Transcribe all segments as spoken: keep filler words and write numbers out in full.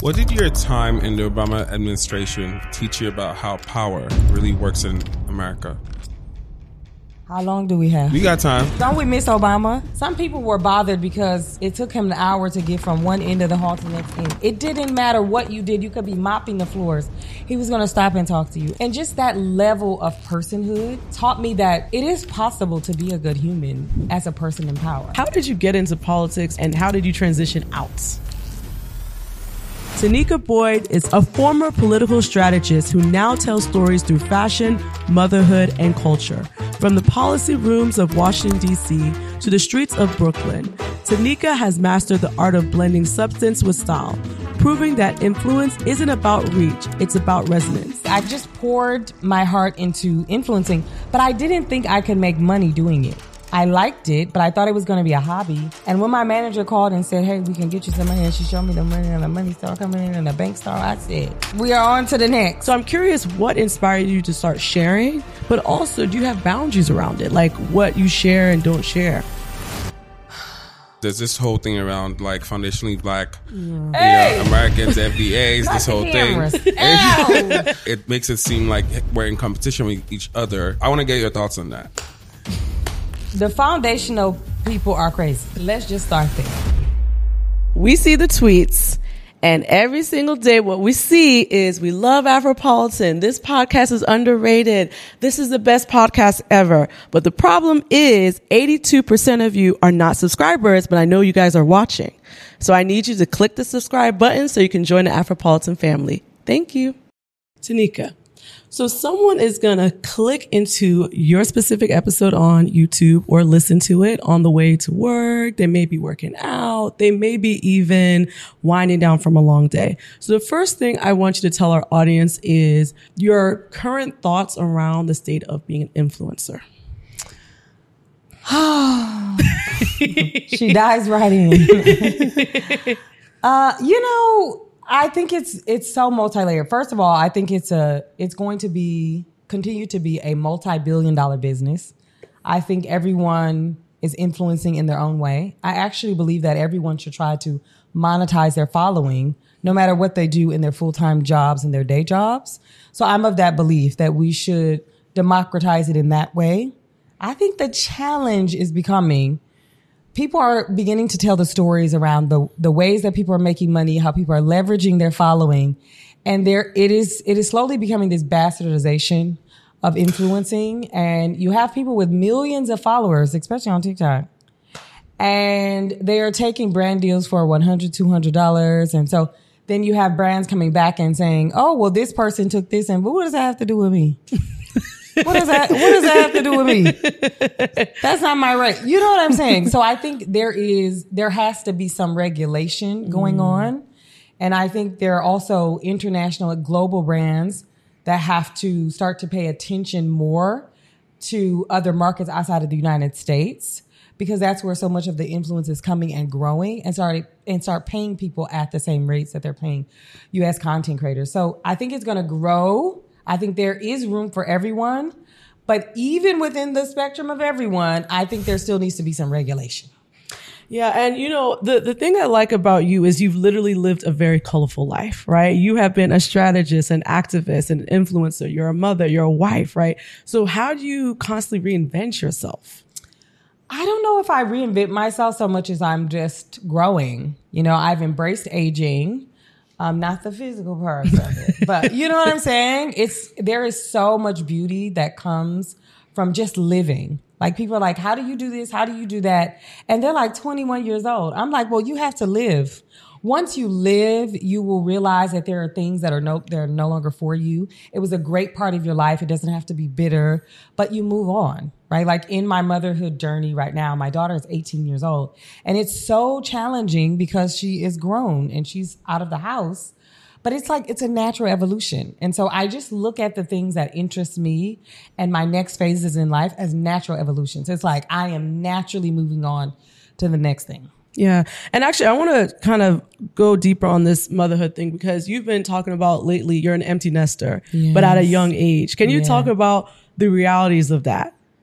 What did your time in the Obama administration teach you about how power really works in America? How long do we have? We got time. Don't we miss Obama? Some people were bothered because it took him an hour to get from one end of the hall to the next end. It didn't matter what you did. You could be mopping the floors. He was going to stop and talk to you. And just that level of personhood taught me that it is possible to be a good human as a person in power. How did you get into politics and how did you transition out? Tanika Boyd is a former political strategist who now tells stories through fashion, motherhood, and culture. From the policy rooms of Washington, D C to the streets of Brooklyn, Tanika has mastered the art of blending substance with style, proving that influence isn't about reach, it's about resonance. I just poured my heart into influencing, but I didn't think I could make money doing it. I liked it, but I thought it was going to be a hobby. And when my manager called and said, hey, we can get you some money, and she showed me the money and the money started coming in and the bank started, I said, we are on to the next. So I'm curious what inspired you to start sharing, but also do you have boundaries around it? Like what you share and don't share? There's this whole thing around like foundationally black, yeah. Hey! You know, Americans, F B As, this whole thing. It, it makes it seem like we're in competition with each other. I want to get your thoughts on that. The foundational people are crazy. Let's just start there. We see the tweets, and every single day what we see is we love Afropolitan. This podcast is underrated. This is the best podcast ever. But the problem is eighty-two percent of you are not subscribers, but I know you guys are watching. So I need you to click the subscribe button so you can join the Afropolitan family. Thank you. Tanika. So someone is going to click into your specific episode on YouTube or listen to it on the way to work. They may be working out. They may be even winding down from a long day. So the first thing I want you to tell our audience is your current thoughts around the state of being an influencer. She dives right in. uh, you know... I think it's it's so multi-layered. First of all, I think it's a it's going to be continue to be a multi-billion dollar business. I think everyone is influencing in their own way. I actually believe that everyone should try to monetize their following, no matter what they do in their full-time jobs and their day jobs. So I'm of that belief that we should democratize it in that way. I think the challenge is becoming people are beginning to tell the stories around the, the ways that people are making money, how people are leveraging their following. And there, it is, it is slowly becoming this bastardization of influencing. And you have people with millions of followers, especially on TikTok. And they are taking brand deals for one hundred dollars, two hundred dollars. And so then you have brands coming back and saying, oh, well, this person took this. And but what does that have to do with me? What does that, what does that have to do with me? That's not my right. You know what I'm saying? So I think there is, there has to be some regulation going mm. on. And I think there are also international, global brands that have to start to pay attention more to other markets outside of the United States, because that's where so much of the influence is coming and growing, and start, and start paying people at the same rates that they're paying U S content creators. So I think it's going to grow. I think there is room for everyone, but even within the spectrum of everyone, I think there still needs to be some regulation. Yeah. And you know, the, the thing I like about you is you've literally lived a very colorful life, right? You have been a strategist, an activist, an influencer. You're a mother, you're a wife, right? So how do you constantly reinvent yourself? I don't know if I reinvent myself so much as I'm just growing. You know, I've embraced aging. Um, not the physical parts of it, but you know what I'm saying? It's, there is so much beauty that comes from just living. Like people are like, how do you do this? How do you do that? And they're like twenty-one years old. I'm like, well, you have to live. Once you live, you will realize that there are things that are no, they're no longer for you. It was a great part of your life. It doesn't have to be bitter, but you move on, right? Like in my motherhood journey right now, my daughter is eighteen years old, and it's so challenging because she is grown and she's out of the house. But it's like, it's a natural evolution. And so I just look at the things that interest me and my next phases in life as natural evolutions. It's like, I am naturally moving on to the next thing. Yeah. And actually, I want to kind of go deeper on this motherhood thing, because you've been talking about lately, you're an empty nester, yes. but at a young age. Can you yeah. talk about the realities of that?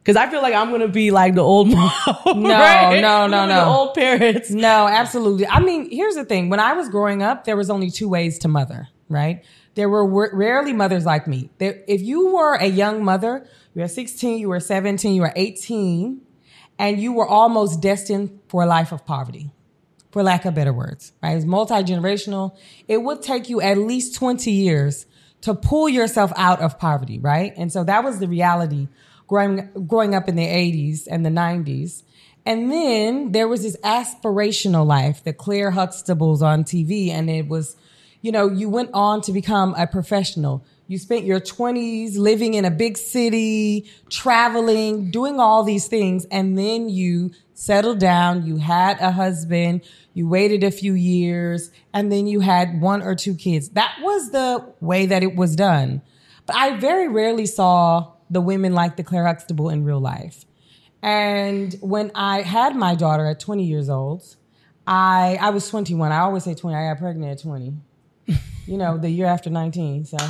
Because I feel like I'm going to be like the old mom. No, right? no, no, no. The old parents. No, absolutely. I mean, here's the thing. When I was growing up, there was only two ways to mother, right? There were w- rarely mothers like me. There, if you were a young mother, you were sixteen, you were seventeen, you were eighteen, and you were almost destined for a life of poverty, for lack of better words, right? It was multi-generational. It would take you at least twenty years to pull yourself out of poverty, right? And so that was the reality growing growing up in the eighties and the nineties. And then there was this aspirational life, the Claire Huxtables on T V, and it was, you know, you went on to become a professional. You spent your twenties living in a big city, traveling, doing all these things, and then you settled down, you had a husband, you waited a few years, and then you had one or two kids. That was the way that it was done. But I very rarely saw the women like the Claire Huxtable in real life. And when I had my daughter at twenty years old, I I was twenty-one. I always say twenty. I got pregnant at twenty. You know, the year after nineteen. So,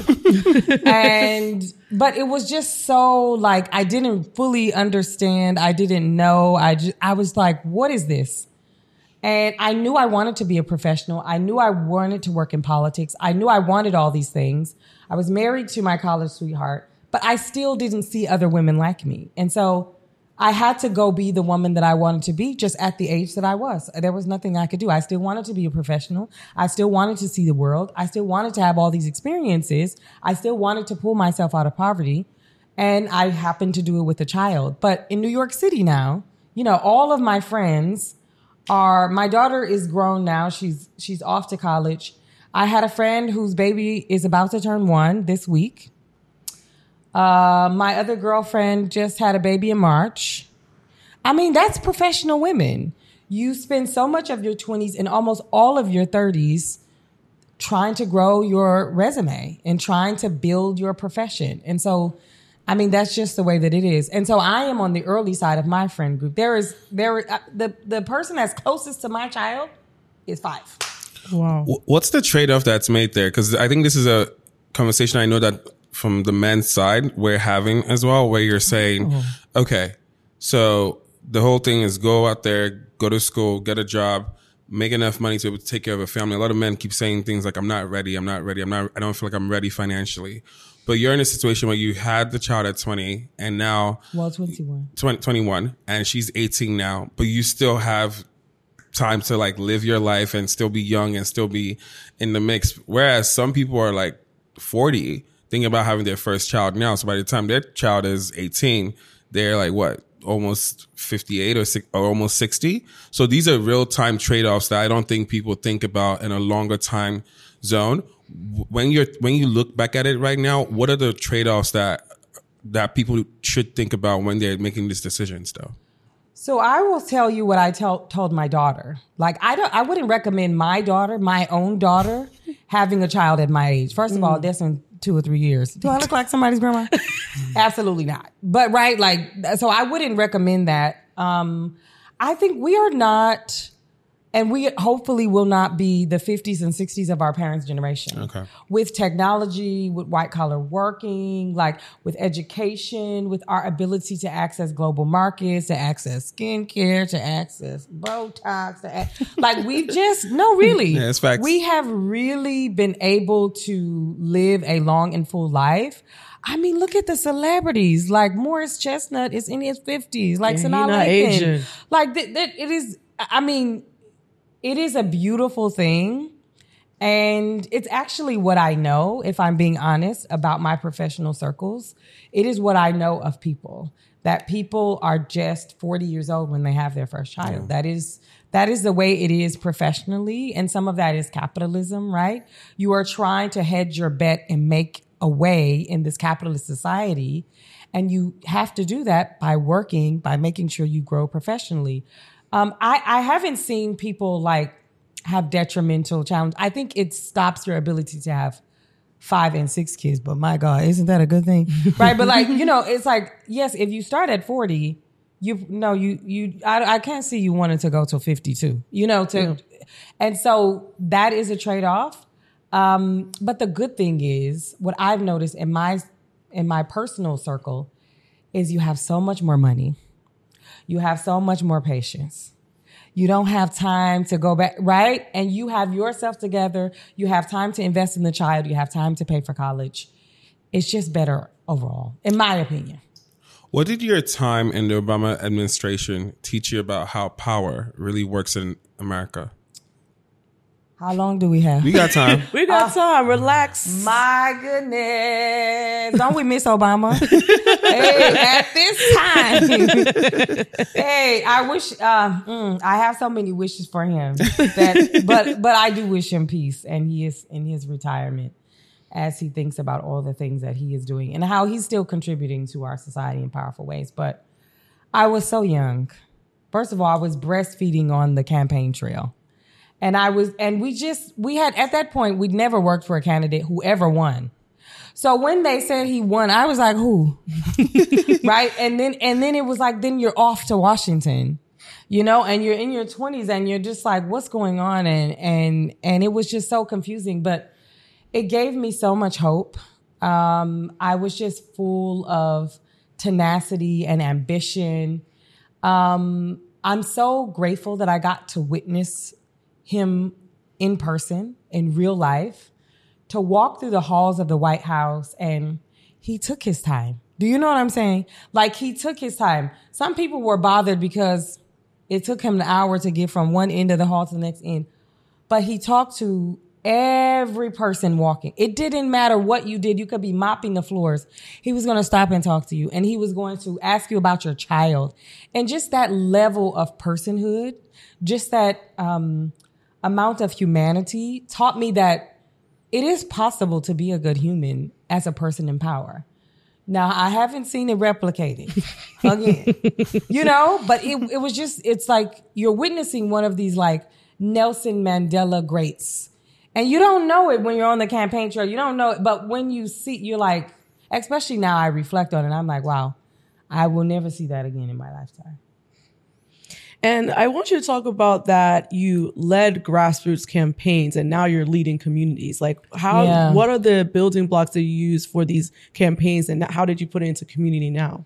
and but it was just so like I didn't fully understand. I didn't know. I just I was like, what is this? And I knew I wanted to be a professional. I knew I wanted to work in politics. I knew I wanted all these things. I was married to my college sweetheart. But I still didn't see other women like me. And so I had to go be the woman that I wanted to be just at the age that I was. There was nothing I could do. I still wanted to be a professional. I still wanted to see the world. I still wanted to have all these experiences. I still wanted to pull myself out of poverty. And I happened to do it with a child. But in New York City now, you know, all of my friends are, my daughter is grown now. She's, she's off to college. I had a friend whose baby is about to turn one this week. Uh, my other girlfriend just had a baby in March. I mean, that's professional women. You spend so much of your twenties and almost all of your thirties trying to grow your resume and trying to build your profession. And so, I mean, that's just the way that it is. And so I am on the early side of my friend group. There is, there, uh, the, the person that's closest to my child is five. Wow. What's the trade-off that's made there? Because I think this is a conversation I know that from the men's side we're having as well, where you're saying, oh. okay, so the whole thing is go out there, go to school, get a job, make enough money to be able to take care of a family. A lot of men keep saying things like, I'm not ready, I'm not ready, I'm not, I don't feel like I'm ready financially. But you're in a situation where you had the child at twenty and now, well, twenty-one, twenty, twenty-one, and she's eighteen now, but you still have time to like live your life and still be young and still be in the mix. Whereas some people are like forty, thinking about having their first child now. So by the time their child is eighteen, they're like, what, almost fifty-eight or, six, or almost sixty. So these are real time trade-offs that I don't think people think about in a longer time zone. When you're, when you look back at it right now, what are the trade-offs that, that people should think about when they're making these decisions though? So I will tell you what I tell, told my daughter. Like, I don't, I wouldn't recommend my daughter, my own daughter, having a child at my age. First of mm. all, that's in two or three years. Do I look like somebody's grandma? Absolutely not. But right, like, so I wouldn't recommend that. Um, I think we are not, and we hopefully will not be the fifties and sixties of our parents' generation. Okay. With technology, with white collar working, like with education, with our ability to access global markets, to access skincare, to access Botox, to ac- like we just, no, really. Yeah, it's facts. We have really been able to live a long and full life. I mean, look at the celebrities. Like Morris Chestnut is in his fifties. Like yeah, Sanaa Lathan. Like th- th- it is, I mean, it is a beautiful thing. And it's actually what I know, if I'm being honest, about my professional circles. It is what I know of people, that people are just forty years old when they have their first child. Yeah. That is, that is the way it is professionally. And some of that is capitalism, right? You are trying to hedge your bet and make a way in this capitalist society. And you have to do that by working, by making sure you grow professionally. Um, I, I haven't seen people like have detrimental challenge. I think it stops your ability to have five and six kids, but my God, isn't that a good thing? Right. But like, you know, it's like, yes, if you start at forty, you no, you, you, I, I can't see you wanting to go to fifty-two, you know, to, yeah. And so that is a trade-off. Um, but the good thing is what I've noticed in my, in my personal circle is you have so much more money. You have so much more patience. You don't have time to go back, right? And you have yourself together. You have time to invest in the child. You have time to pay for college. It's just better overall, in my opinion. What did your time in the Obama administration teach you about how power really works in America? How long do we have? We got time. We got uh, time. Relax. My goodness. Don't we miss Obama? Hey, at this time. Hey, I wish, uh, mm, I have so many wishes for him. That, but, but I do wish him peace, and he is in his retirement as he thinks about all the things that he is doing and how he's still contributing to our society in powerful ways. But I was so young. First of all, I was breastfeeding on the campaign trail. And I was, and we just, we had, at that point, we'd never worked for a candidate who ever won. So when they said he won, I was like, who? Right? And then, and then it was like, then you're off to Washington, you know, and you're in your twenties and you're just like, what's going on? And, and, and it was just so confusing, but it gave me so much hope. Um, I was just full of tenacity and ambition. Um, I'm so grateful that I got to witness him in person, in real life, to walk through the halls of the White House, and he took his time. Do you know what I'm saying? Like, he took his time. Some people were bothered because it took him an hour to get from one end of the hall to the next end. But he talked to every person walking. It didn't matter what you did. You could be mopping the floors. He was going to stop and talk to you, and he was going to ask you about your child. And just that level of personhood, just that um, amount of humanity taught me that it is possible to be a good human as a person in power. Now, I haven't seen it replicated again, you know, but it, it was just, it's like you're witnessing one of these like Nelson Mandela greats. And you don't know it when you're on the campaign trail. You don't know it. But when you see, you're like, especially now I reflect on it. I'm like, wow, I will never see that again in my lifetime. And I want you to talk about that. You led grassroots campaigns and now you're leading communities. Like how, yeah. What are the building blocks that you use for these campaigns and how did you put it into community now?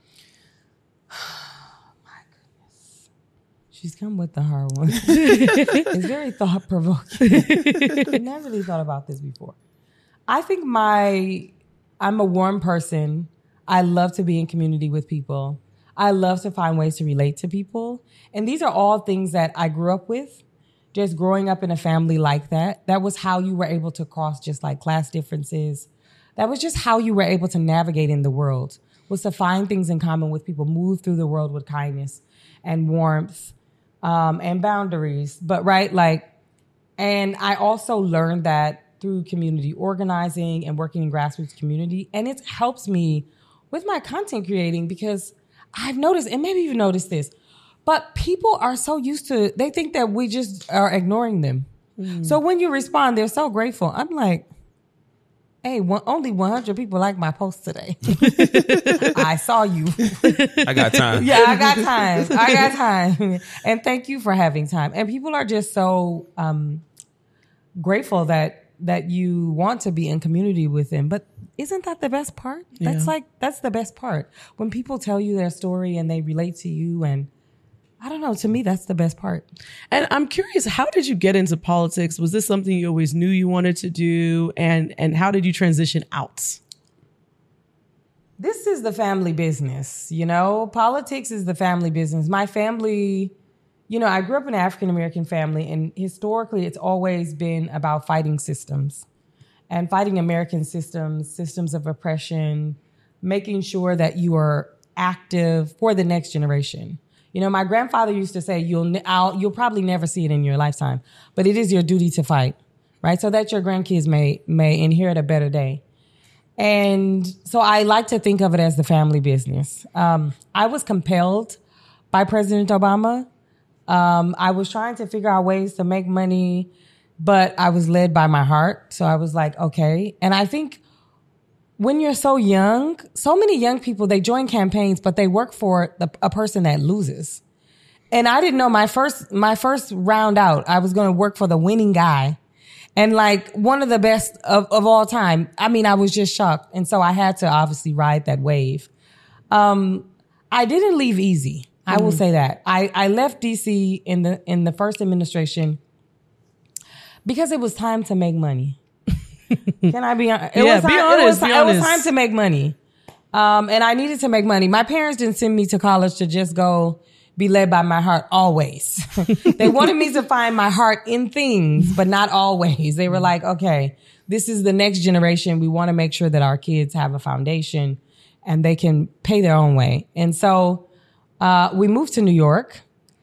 She's come with the hard one. It's very thought provoking. I never really thought about this before. I think my, I'm a warm person. I love to be in community with people. I love to find ways to relate to people. And these are all things that I grew up with. Just growing up in a family like that. That was how you were able to cross just like class differences. That was just how you were able to navigate in the world, was to find things in common with people, move through the world with kindness and warmth. Um, and boundaries, but right, like, and I also learned that through community organizing and working in grassroots community, and it helps me with my content creating because I've noticed, and maybe you've noticed this, but people are so used to, they think that we just are ignoring them. Mm. So when you respond, they're so grateful. I'm like, hey, one, only one hundred people like my post today. I saw you. I got time. Yeah, I got time. I got time. And thank you for having time. And people are just so um, grateful that that you want to be in community with them. But isn't that the best part? That's yeah. like, that's the best part. When people tell you their story and they relate to you, and I don't know, to me, that's the best part. And I'm curious, how did you get into politics? Was this something you always knew you wanted to do? And, and how did you transition out? This is the family business, you know? Politics is the family business. My family, you know, I grew up in an African-American family, and historically it's always been about fighting systems and fighting American systems, systems of oppression, making sure that you are active for the next generation. You know, my grandfather used to say, you'll, I'll, you'll probably never see it in your lifetime, but it is your duty to fight, right? So that your grandkids may, may inherit a better day. And so I like to think of it as the family business. Um, I was compelled by President Obama. Um, I was trying to figure out ways to make money, but I was led by my heart. So I was like, okay. And I think when you're so young, so many young people, they join campaigns, but they work for the, a person that loses. And I didn't know my first, my first round out, I was going to work for the winning guy. And like one of the best of, of all time. I mean, I was just shocked. And so I had to obviously ride that wave. Um, I didn't leave easy. I mm. will say that. I, I left D C in the in the first administration because it was time to make money. Can I be honest? It yeah, was be time, honest. It was, be it honest. was time to make money. Um, and I needed to make money. My parents didn't send me to college to just go be led by my heart always. They wanted me to find my heart in things, but not always. They were like, okay, this is the next generation. We want to make sure that our kids have a foundation and they can pay their own way. And so uh, we moved to New York.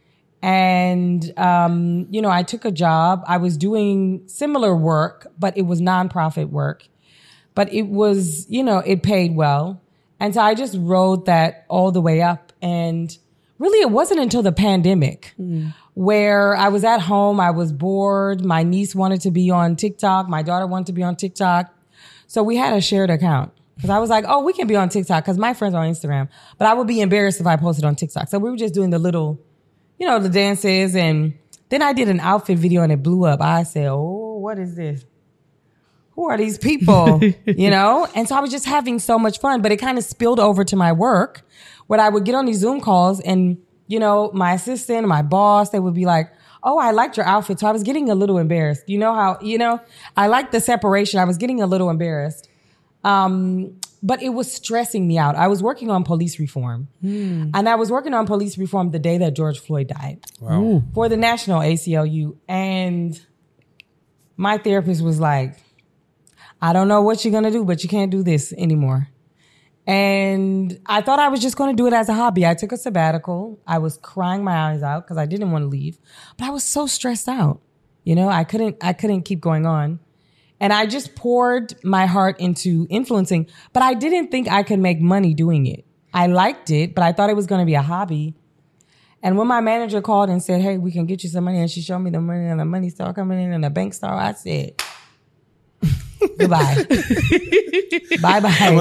And, um, you know, I took a job. I was doing similar work, but it was nonprofit work. But it was, you know, it paid well. And so I just rode that all the way up. And really, it wasn't until the pandemic mm. where I was at home. I was bored. My niece wanted to be on TikTok. My daughter wanted to be on TikTok. So we had a shared account. Because I was like, oh, we can be on TikTok because my friends are on Instagram. But I would be embarrassed if I posted on TikTok. So we were just doing the little... you know, the dances. And then I did an outfit video and it blew up. I said, oh, what is this? Who are these people? You know? And so I was just having so much fun, but it kind of spilled over to my work where I would get on these Zoom calls and, you know, my assistant, my boss, they would be like, oh, I liked your outfit. So I was getting a little embarrassed. You know how, you know, I liked the separation. I was getting a little embarrassed. Um, But it was stressing me out. I was working on police reform. Mm. And I was working on police reform the day that George Floyd died. Wow. For the National A C L U. And my therapist was like, I don't know what you're going to do, but you can't do this anymore. And I thought I was just going to do it as a hobby. I took a sabbatical. I was crying my eyes out because I didn't want to leave. But I was so stressed out. You know, I couldn't, I couldn't keep going on. And I just poured my heart into influencing, but I didn't think I could make money doing it. I liked it, but I thought it was going to be a hobby. And when my manager called and said, hey, we can get you some money, and she showed me the money and the money started coming in and the bank started, I said, goodbye. Bye-bye.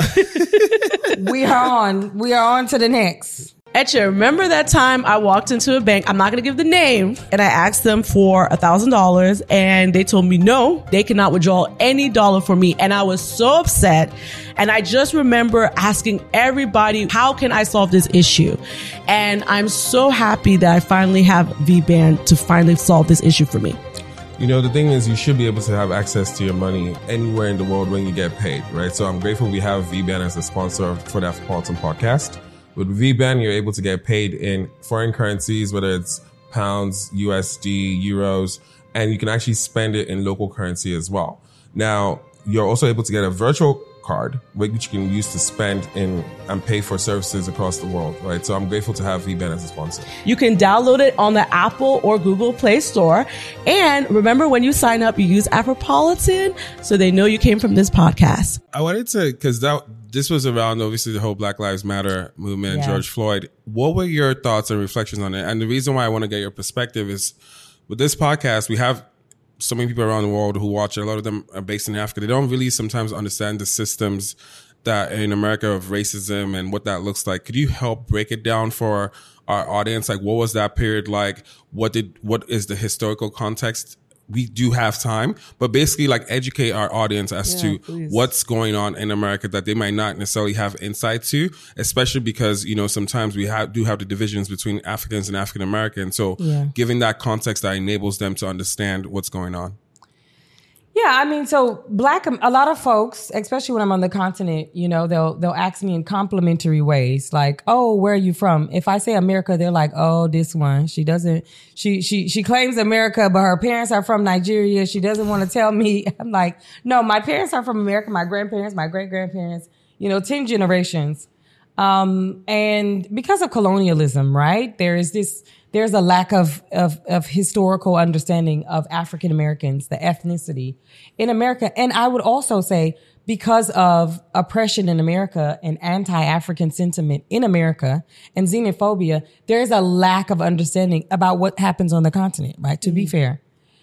We are on. We are on to the next. Etcha, remember that time I walked into a bank, I'm not going to give the name, and I asked them for one thousand dollars and they told me no, they cannot withdraw any dollar from me. And I was so upset. And I just remember asking everybody, how can I solve this issue? And I'm so happy that I finally have V BAN to finally solve this issue for me. You know, the thing is, you should be able to have access to your money anywhere in the world when you get paid, right? So I'm grateful we have V BAN as a sponsor for the Afropolitan podcast. With V BAN, you're able to get paid in foreign currencies, whether it's pounds, U S D, euros, and you can actually spend it in local currency as well. Now, you're also able to get a virtual card, which you can use to spend in and pay for services across the world, right? So I'm grateful to have V BAN as a sponsor. You can download it on the Apple or Google Play Store. And remember, when you sign up, you use Afropolitan so they know you came from this podcast. I wanted to, because that this was around, obviously, the whole Black Lives Matter movement and yeah. George Floyd. What were your thoughts and reflections on it? And the reason why I want to get your perspective is with this podcast, we have so many people around the world who watch it. A lot of them are based in Africa. They don't really sometimes understand the systems that in America of racism and what that looks like. Could you help break it down for our audience? Like, what was that period like? What did, what is the historical context? We do have time, but basically like educate our audience as yeah, to please. what's going on in America that they might not necessarily have insight to, especially because, you know, sometimes we have, do have the divisions between Africans and African Americans. So yeah. giving that context that enables them to understand what's going on. Yeah, I mean, so black, a lot of folks, especially when I'm on the continent, you know, they'll they'll ask me in complimentary ways, like, "Oh, where are you from?" If I say America, they're like, "Oh, this one. She doesn't. She she she claims America, but her parents are from Nigeria. She doesn't want to tell me." I'm like, "No, my parents are from America. My grandparents, my great grandparents, you know, ten generations." Um, and because of colonialism, right? There is this. There's a lack of, of, of historical understanding of African Americans, the ethnicity in America. And I would also say because of oppression in America and anti-African sentiment in America and xenophobia, there's a lack of understanding about what happens on the continent, right? To mm-hmm. be fair.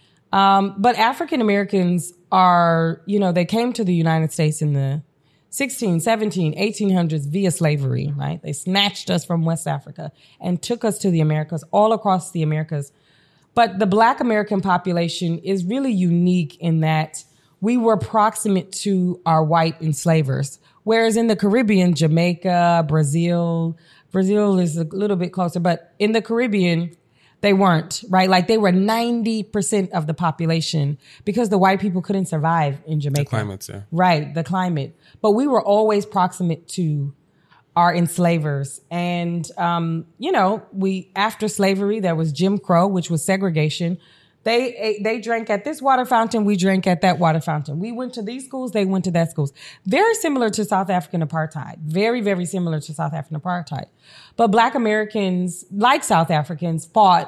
Um, but African Americans are, you know, they came to the United States in the sixteen, seventeen, eighteen hundreds via slavery, right? They snatched us from West Africa and took us to the Americas, all across the Americas. But the Black American population is really unique in that we were proximate to our white enslavers. Whereas in the Caribbean, Jamaica, Brazil, Brazil is a little bit closer, but in the Caribbean, they weren't, right? Like they were ninety percent of the population because the white people couldn't survive in Jamaica. The climate, yeah. Right, the climate. But we were always proximate to our enslavers. And, um, you know, we, after slavery, there was Jim Crow, which was segregation. They they drank at this water fountain. We drank at that water fountain. We went to these schools. They went to that schools. Very similar to South African apartheid. Very, very similar to South African apartheid. But Black Americans, like South Africans, fought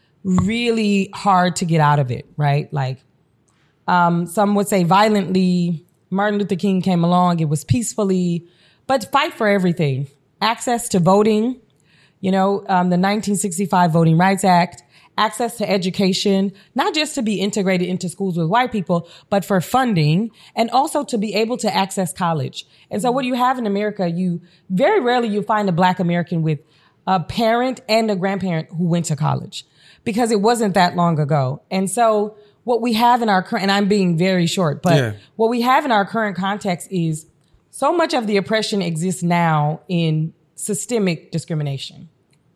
really hard to get out of it, right? Like um, some would say violently. Martin Luther King came along. It was peacefully, but fight for everything. Access to voting, you know, um, the nineteen sixty-five Voting Rights Act. Access to education, not just to be integrated into schools with white people, but for funding and also to be able to access college. And so what you have in America, you very rarely you find a Black American with a parent and a grandparent who went to college because it wasn't that long ago. And so what we have in our current, and I'm being very short, but yeah. what we have in our current context is so much of the oppression exists now in systemic discrimination.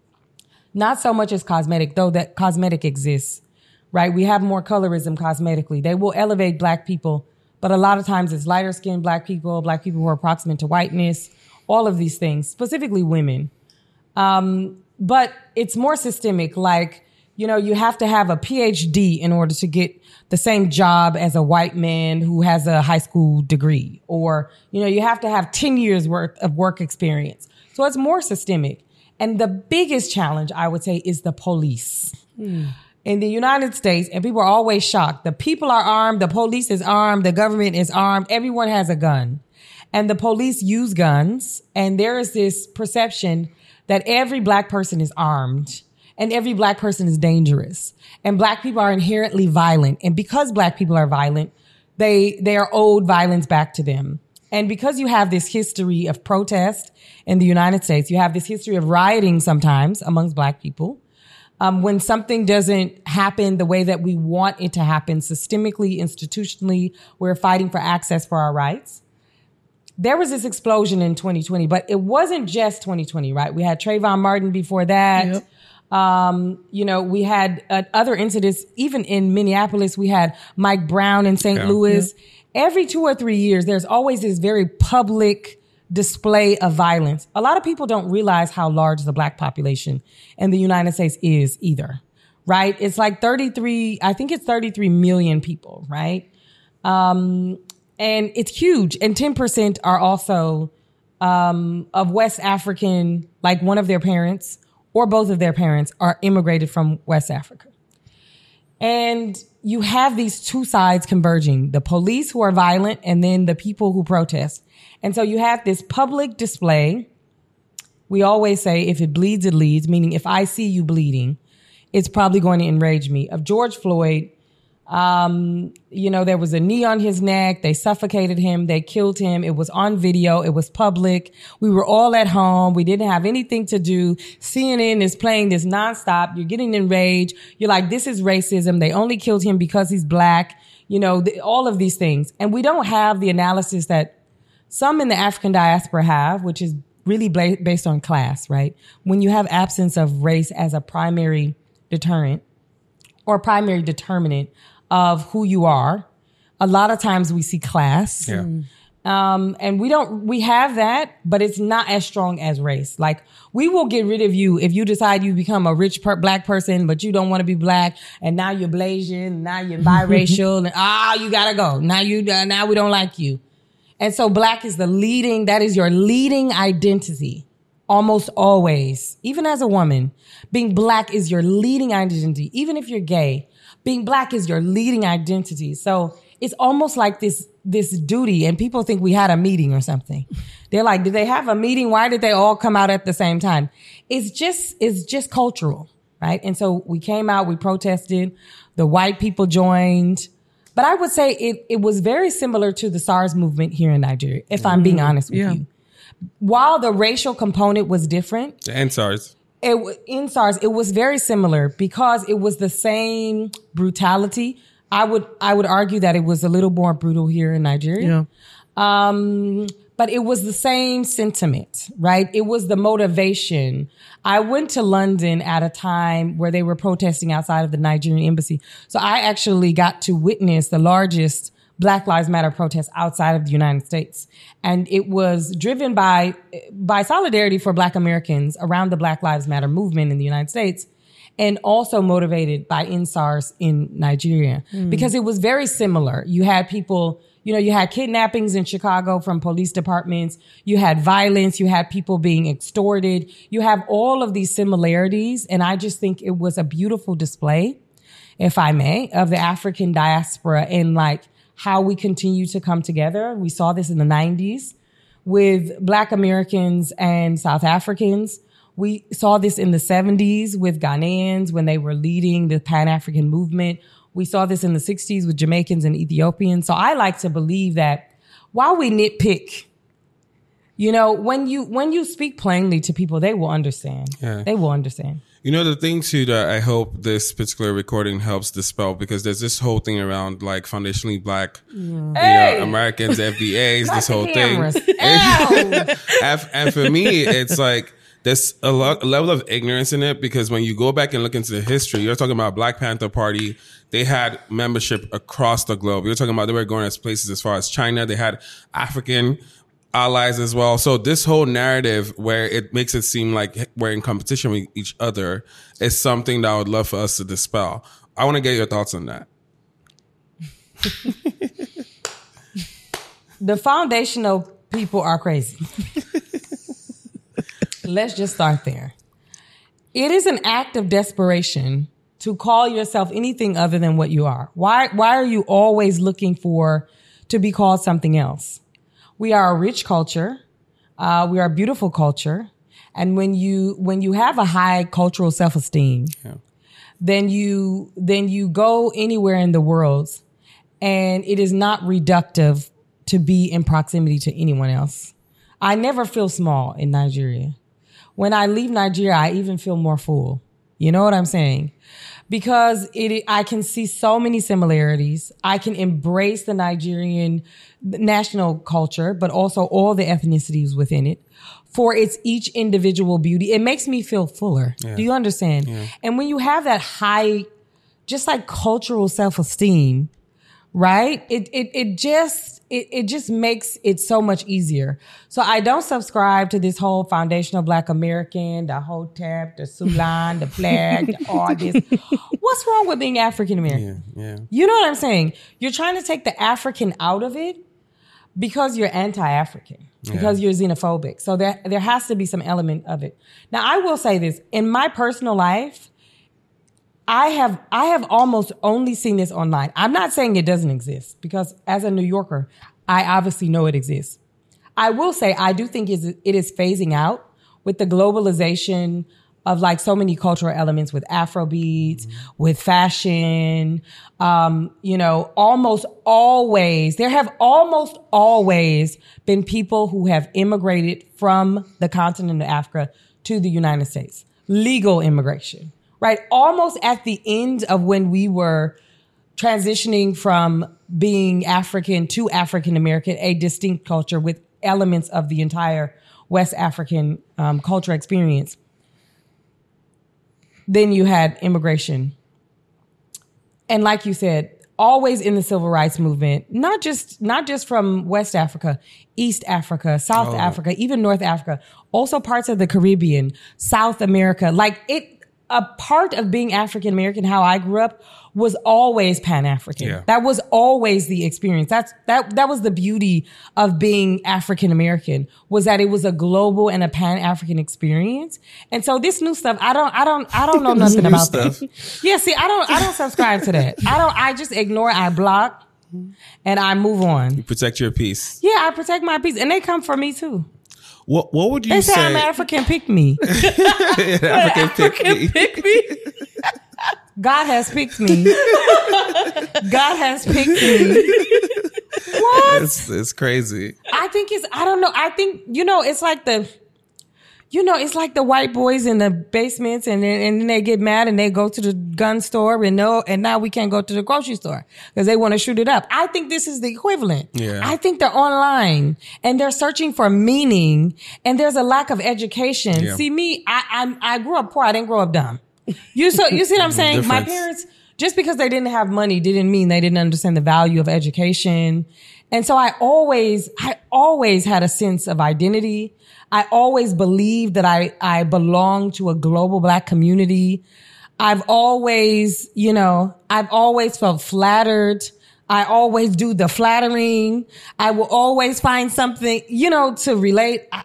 Not so much as cosmetic, though that cosmetic exists, right? We have more colorism cosmetically. They will elevate Black people, but a lot of times it's lighter skinned Black people, Black people who are proximate to whiteness, all of these things, specifically women. Um, but it's more systemic, like, you know, you have to have a P H D in order to get the same job as a white man who has a high school degree, or, you know, you have to have ten years worth of work experience. So it's more systemic. And the biggest challenge, I would say, is the police. Hmm. In the United States, and people are always shocked, the people are armed, the police is armed, the government is armed, everyone has a gun. And the police use guns, and there is this perception that every Black person is armed, and every Black person is dangerous. And Black people are inherently violent. And because Black people are violent, they, they are owed violence back to them. And because you have this history of protest in the United States, you have this history of rioting sometimes amongst Black people. Um, when something doesn't happen the way that we want it to happen, systemically, institutionally, we're fighting for access for our rights. There was this explosion in twenty twenty, but it wasn't just twenty twenty, right? We had Trayvon Martin before that. Yep. Um, you know, we had uh, other incidents, even in Minneapolis, we had Mike Brown in Saint Yeah. Louis. Yep. Every two or three years, there's always this very public display of violence. A lot of people don't realize how large the Black population in the United States is either, right? It's like thirty-three, I think it's thirty-three million people, right? Um, and it's huge. And ten percent are also um, of West African, like one of their parents or both of their parents are immigrated from West Africa. And you have these two sides converging, the police who are violent and then the people who protest. And so you have this public display. We always say, if it bleeds, it leads, meaning if I see you bleeding, it's probably going to enrage me. Of George Floyd, um, you know, there was a knee on his neck. They suffocated him. They killed him. It was on video. It was public. We were all at home. We didn't have anything to do. C N N is playing this nonstop. You're getting enraged. You're like, this is racism. They only killed him because he's Black. You know, the, all of these things. And we don't have the analysis that some in the African diaspora have, which is really bla- based on class, right? When you have absence of race as a primary deterrent or primary determinant of who you are, a lot of times we see class. Yeah. Um, and we don't, we have that, but it's not as strong as race. Like, we will get rid of you if you decide you become a rich per- Black person, but you don't want to be Black, and now you're Blasian, and now you're biracial, and ah, oh, you gotta go. Now you, uh, now we don't like you. And so Black is the leading, that is your leading identity. Almost always, even as a woman, being Black is your leading identity. Even if you're gay, being Black is your leading identity. So it's almost like this, this duty, and people think we had a meeting or something. They're like, did they have a meeting? Why did they all come out at the same time? It's just, it's just cultural, right? And so we came out, we protested, the white people joined. But I would say it, it was very similar to the SARS movement here in Nigeria, if I'm being honest with yeah. you. While the racial component was different. And SARS. It, in SARS, it was very similar because it was the same brutality. I would I would argue that it was a little more brutal here in Nigeria. Yeah. Um, but it was the same sentiment, right? It was the motivation. I went to London at a time where they were protesting outside of the Nigerian embassy. So I actually got to witness the largest Black Lives Matter protest outside of the United States. And it was driven by, by solidarity for Black Americans around the Black Lives Matter movement in the United States, and also motivated by N S A R S in Nigeria, mm. because it was very similar. You had people, you know, you had kidnappings in Chicago from police departments. You had violence. You had people being extorted. You have all of these similarities. And I just think it was a beautiful display, if I may, of the African diaspora and like how we continue to come together. We saw this in the nineties with Black Americans and South Africans. We saw this in the seventies with Ghanaians when they were leading the Pan-African movement. We saw this in the sixties with Jamaicans and Ethiopians. So I like to believe that while we nitpick, you know, when you when you speak plainly to people, they will understand. Yeah. They will understand. You know, the thing too that I hope this particular recording helps dispel, because there's this whole thing around like foundationally Black, yeah. you Hey! know, Americans, F B As, this whole thing. Cameras. and, and for me, it's like, there's a, lo- a level of ignorance in it, because when you go back and look into the history, you're talking about Black Panther Party. They had membership across the globe. You're talking about they were going as places as far as China. They had African allies as well. So this whole narrative where it makes it seem like we're in competition with each other is something that I would love for us to dispel. I want to get your thoughts on that. The foundational people are crazy. Let's just start there. It is an act of desperation to call yourself anything other than what you are. Why, why are you always looking for to be called something else? We are a rich culture. Uh, we are a beautiful culture. And when you, when you have a high cultural self-esteem, yeah. then you, then you go anywhere in the world, and it is not reductive to be in proximity to anyone else. I never feel small in Nigeria. When I leave Nigeria, I even feel more full. You know what I'm saying? Because it, I can see so many similarities. I can embrace the Nigerian national culture, but also all the ethnicities within it for its each individual beauty. It makes me feel fuller. Yeah. Do you understand? Yeah. And when you have that high, just like cultural self-esteem, right? It, it, it just, it, it just makes it so much easier. So I don't subscribe to this whole foundational Black American, the Hotep, the Sulan, the flag, the all this. What's wrong with being African American? Yeah, yeah. You know what I'm saying? You're trying to take the African out of it because you're anti-African, because yeah. you're xenophobic. So there, there has to be some element of it. Now, I will say this. In my personal life, I have I have almost only seen this online. I'm not saying it doesn't exist, because as a New Yorker, I obviously know it exists. I will say I do think it is phasing out with the globalization of like so many cultural elements, with Afrobeats, mm-hmm. with fashion. Um, you know, almost always, there have almost always been people who have immigrated from the continent of Africa to the United States. Legal immigration. Right, almost at the end of when we were transitioning from being African to African American, a distinct culture with elements of the entire West African um, culture experience. Then you had immigration. And like you said, always in the civil rights movement, not just not just from West Africa, East Africa, South oh. Africa, even North Africa, also parts of the Caribbean, South America, like it. A part of being African American, how I grew up, was always Pan-African. Yeah. That was always the experience. That's that that was the beauty of being African American, was that it was a global and a Pan-African experience. And so this new stuff, I don't I don't I don't know nothing about stuff. That. Yeah, see, I don't I don't subscribe to that. I don't I just ignore, I block, and I move on. You protect your peace. Yeah, I protect my peace. And they come for me too. What What would you they say? They say I'm African pick me. African, African pick me. pick me. God has picked me. God has picked me. What? It's, it's crazy. I think it's, I don't know. I think, you know, it's like the, you know, it's like the white boys in the basements, and then, and then they get mad and they go to the gun store, and no, and now we can't go to the grocery store because they want to shoot it up. I think this is the equivalent. Yeah. I think they're online and they're searching for meaning, and there's a lack of education. Yeah. See, me, I, I I grew up poor. I didn't grow up dumb. You so you see what I'm saying? My parents, just because they didn't have money, didn't mean they didn't understand the value of education. And so I always, I always had a sense of identity. I always believed that I, I belonged to a global Black community. I've always, you know, I've always felt flattered. I always do the flattering. I will always find something, you know, to relate. I,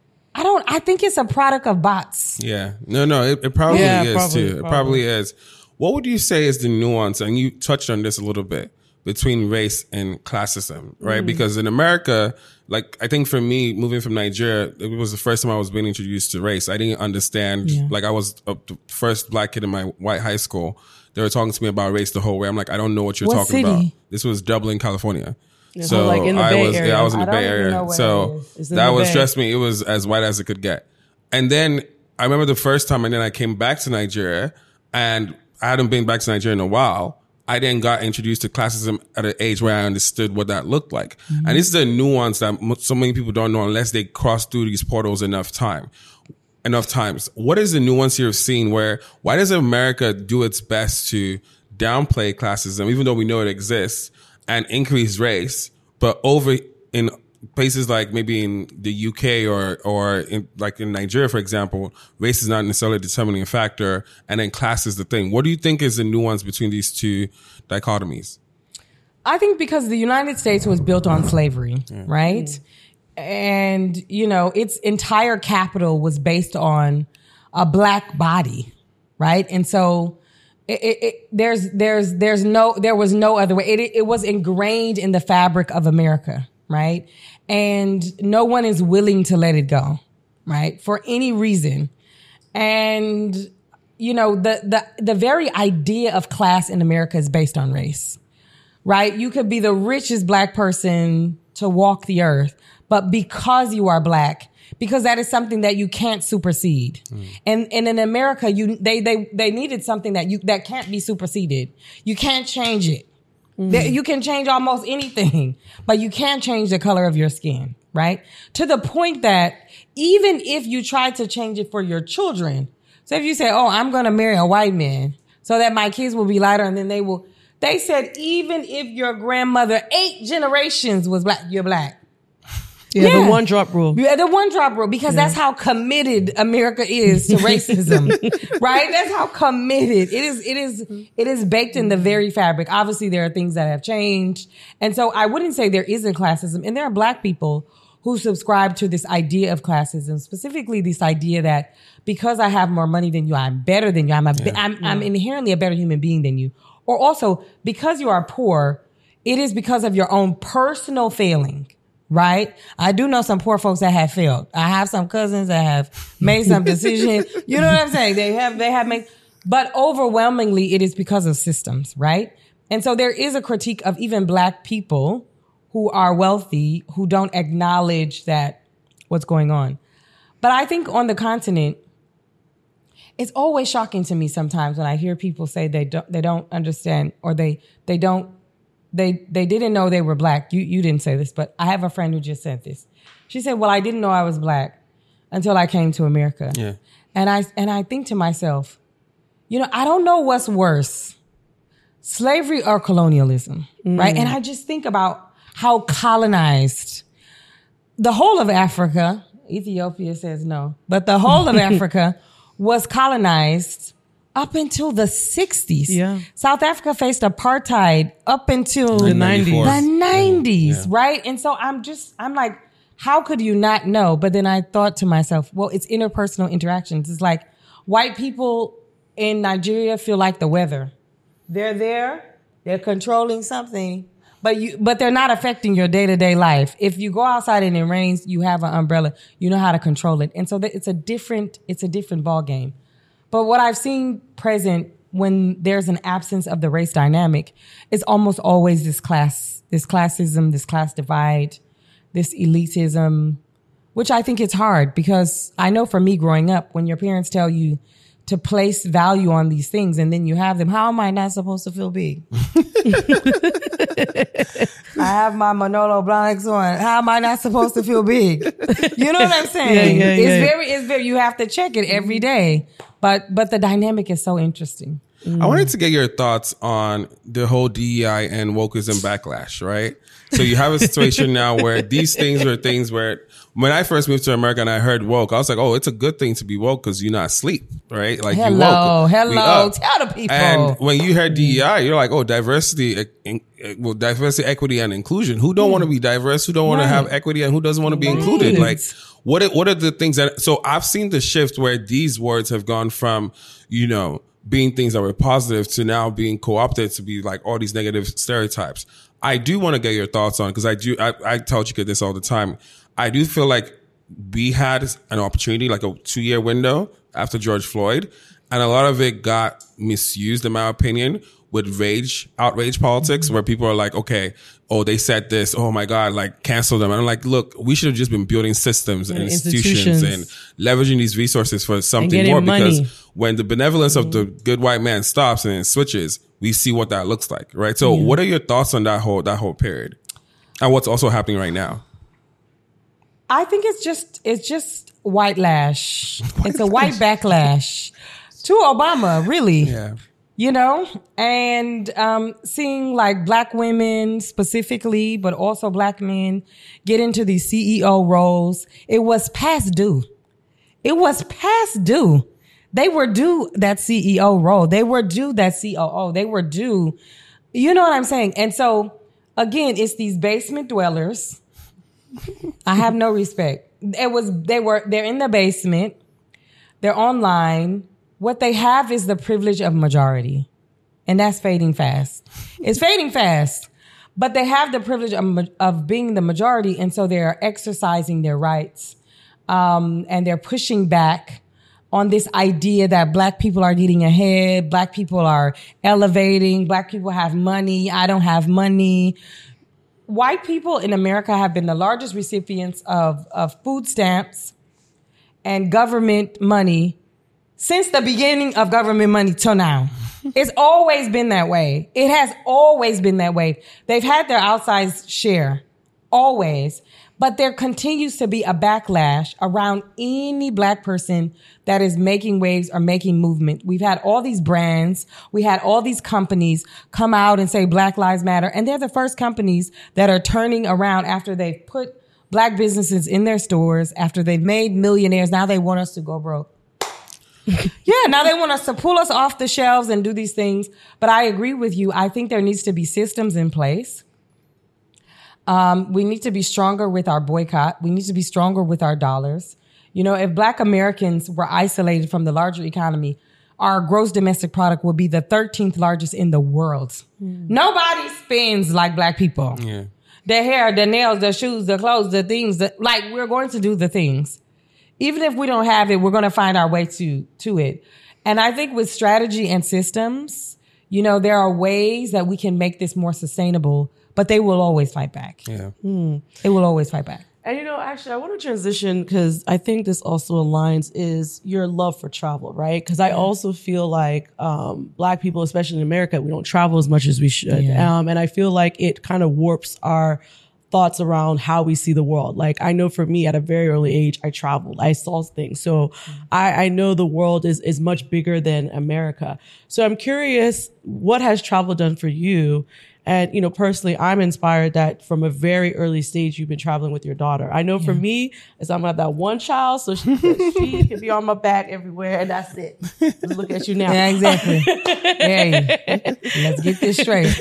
I don't, I think it's a product of bots. Yeah. No, no, it, it probably Yeah, is probably, too. probably. It probably is. What would you say is the nuance? And you touched on this a little bit, between race and classism, right? Mm. Because in America, like, I think for me, moving from Nigeria, it was the first time I was being introduced to race. I didn't understand, yeah. like, I was a, the first Black kid in my white high school. They were talking to me about race the whole way. I'm like, I don't know what you're what talking city? about. This was Dublin, California. Yeah, so like in the I Bay was, Area. yeah, I was in the I Bay don't even Area. know where So it is. that was, Bay. trust me, it was as white as it could get. And then I remember the first time, and then I came back to Nigeria, and I hadn't been back to Nigeria in a while. I then got introduced to classism at an age where I understood what that looked like. Mm-hmm. And this is a nuance that so many people don't know unless they cross through these portals enough time, enough times. What is the nuance you're seeing where, why does America do its best to downplay classism, even though we know it exists, and increase race, but over in places like maybe in the U K or, or in, like in Nigeria, for example, race is not necessarily a determining factor, and then class is the thing. What do you think is the nuance between these two dichotomies? I think because the United States was built on slavery, yeah. right? Mm-hmm. And, you know, its entire capital was based on a Black body, right? And so it, it, it, there's, there's, there's no, there was no other way. It, it was ingrained in the fabric of America, right? And no one is willing to let it go, right? For any reason. And, you know, the, the, the very idea of class in America is based on race, right? You could be the richest Black person to walk the earth, but because you are Black, because that is something that you can't supersede. Mm. And, and in America, you, they, they, they needed something that you, that can't be superseded. You can't change it. Mm-hmm. You can change almost anything, but you can't change the color of your skin, right? To the point that even if you try to change it for your children, so if you say, oh, I'm going to marry a white man so that my kids will be lighter, and then they will, they said, even if your grandmother eight generations was Black, you're Black. Yeah, yeah, the one drop rule. Yeah, the one drop rule, because yeah. that's how committed America is to racism, right? That's how committed it is. It is. It is baked in the very fabric. Obviously, there are things that have changed, and so I wouldn't say there isn't classism. And there are Black people who subscribe to this idea of classism, specifically this idea that because I have more money than you, I'm better than you. I'm a. Yeah. I'm, yeah. I'm inherently a better human being than you. Or also because you are poor, it is because of your own personal failing. Right? I do know some poor folks that have failed. I have some cousins that have made some decisions. You know what I'm saying? They have, they have made, but overwhelmingly it is because of systems, right? And so there is a critique of even Black people who are wealthy, who don't acknowledge that what's going on. But I think on the continent, it's always shocking to me sometimes when I hear people say they don't, they don't understand, or they, they don't, They they didn't know they were Black. You you didn't say this, but I have a friend who just said this. She said, "Well, I didn't know I was Black until I came to America." Yeah. And I and I think to myself, you know, I don't know what's worse, slavery or colonialism, mm. right? And I just think about how colonized the whole of Africa. Ethiopia says no, but the whole of Africa was colonized up until the sixties. Yeah. South Africa faced apartheid up until the nineties. The nineties, yeah. right? And so I'm just, I'm like, how could you not know? But then I thought to myself, well, it's interpersonal interactions. It's like white people in Nigeria feel like the weather. They're there, they're controlling something, but you, but they're not affecting your day-to-day life. If you go outside and it rains, you have an umbrella, you know how to control it. And so it's a different, it's a different ball game. But what I've seen present when there's an absence of the race dynamic is almost always this class, this classism, this class divide, this elitism, which I think it's hard because I know for me growing up, when your parents tell you to place value on these things and then you have them, how am I not supposed to feel big? I have my Manolo Blahniks on. How am I not supposed to feel big? You know what I'm saying? Yeah, yeah, it's yeah. very, it's very, you have to check it every day. But, but the dynamic is so interesting. I wanted to get your thoughts on the whole D E I and wokeism backlash, right? So you have a situation now where these things were things where when I first moved to America and I heard woke, I was like, oh, it's a good thing to be woke because you're not asleep, right? Like you Hello, woke. hello, We up. tell the people. And when you heard D E I, you're like, oh, diversity, eh, eh, well, diversity, equity, and inclusion. Who don't want to be diverse? Who don't want Right. to have equity? And who doesn't want to be Right. included? Like, what are, what are the things that? So I've seen the shift where these words have gone from, you know, being things that were positive to now being co-opted to be like all these negative stereotypes. I do want to get your thoughts on because I do. I, I tell Chika this all the time. I do feel like we had an opportunity, like a two year window after George Floyd, and a lot of it got misused, in my opinion, with rage, outrage politics, where people are like, okay, oh, they said this. Oh my God, like cancel them. And I'm like, look, we should have just been building systems and, And institutions, institutions. and leveraging these resources for something getting more. money. Because when the benevolence of the good white man stops and it switches, we see what that looks like, right? So what are your thoughts on that whole, that whole period and what's also happening right now? I think it's just it's just white lash. It's a white backlash to Obama, really. Yeah. You know, and um, seeing like black women specifically, but also black men get into these C E O roles. It was past due. It was past due. They were due that C E O role. They were due that C O O. They were due. You know what I'm saying? And so again, it's these basement dwellers. I have no respect. It was, they were, they're in the basement. They're online. What they have is the privilege of majority. And that's fading fast. It's fading fast. But they have the privilege of, of being the majority. And so they're exercising their rights. Um, and they're pushing back on this idea that black people are getting ahead. Black people are elevating. Black people have money. I don't have money. White people in America have been the largest recipients of, of food stamps and government money since the beginning of government money till now. It's always been that way. It has always been that way. They've had their outsized share, always. But there continues to be a backlash around any black person that is making waves or making movement. We've had all these brands. We had all these companies come out and say Black Lives Matter. And they're the first companies that are turning around after they've put black businesses in their stores, after they've made millionaires. Now they want us to go broke. Yeah, now they want us to pull us off the shelves and do these things. But I agree with you. I think there needs to be systems in place. Um, we need to be stronger with our boycott. We need to be stronger with our dollars. You know, if black Americans were isolated from the larger economy, our gross domestic product would be the thirteenth largest in the world. Mm. Nobody spends like black people. Yeah. Their hair, their nails, their shoes, their clothes, the things that, like, we're going to do the things. Even if we don't have it, we're going to find our way to, to it. And I think with strategy and systems, you know, there are ways that we can make this more sustainable, but they will always fight back. Yeah. Mm. They will always fight back. And, you know, actually, I want to transition because I think this also aligns is your love for travel, right? Because I also feel like um, black people, especially in America, we don't travel as much as we should. Yeah. Um, and I feel like it kind of warps our thoughts around how we see the world. Like, I know for me at a very early age, I traveled, I saw things. So mm-hmm. I, I know the world is, is much bigger than America. So I'm curious, what has travel done for you? And, you know, personally, I'm inspired that from a very early stage, you've been traveling with your daughter. I know yeah. for me, as I'm gonna have that one child, so she, she can be on my back everywhere, and that's it. Just look at you now. Yeah, exactly. Hey, let's get this straight.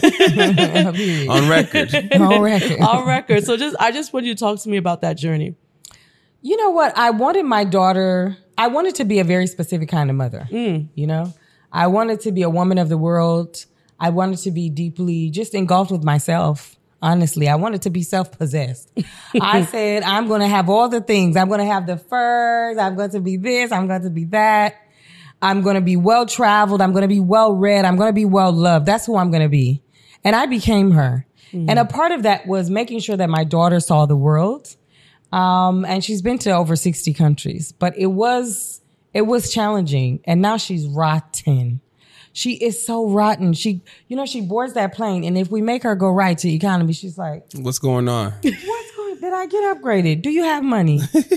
On record. On record. On record. So just, I just want you to talk to me about that journey. You know what? I wanted my daughter, I wanted to be a very specific kind of mother. Mm. You know, I wanted to be a woman of the world. I wanted to be deeply just engulfed with myself. Honestly, I wanted to be self-possessed. I said, I'm going to have all the things. I'm going to have the furs. I'm going to be this. I'm going to be that. I'm going to be well-traveled. I'm going to be well-read. I'm going to be well-loved. That's who I'm going to be. And I became her. Mm. And a part of that was making sure that my daughter saw the world. Um, and she's been to over sixty countries, but it was, it was challenging. And now she's rotten. She is so rotten. She, you know, she boards that plane. And if we make her go right to economy, she's like, what's going on? What's going, did I get upgraded? Do you have money?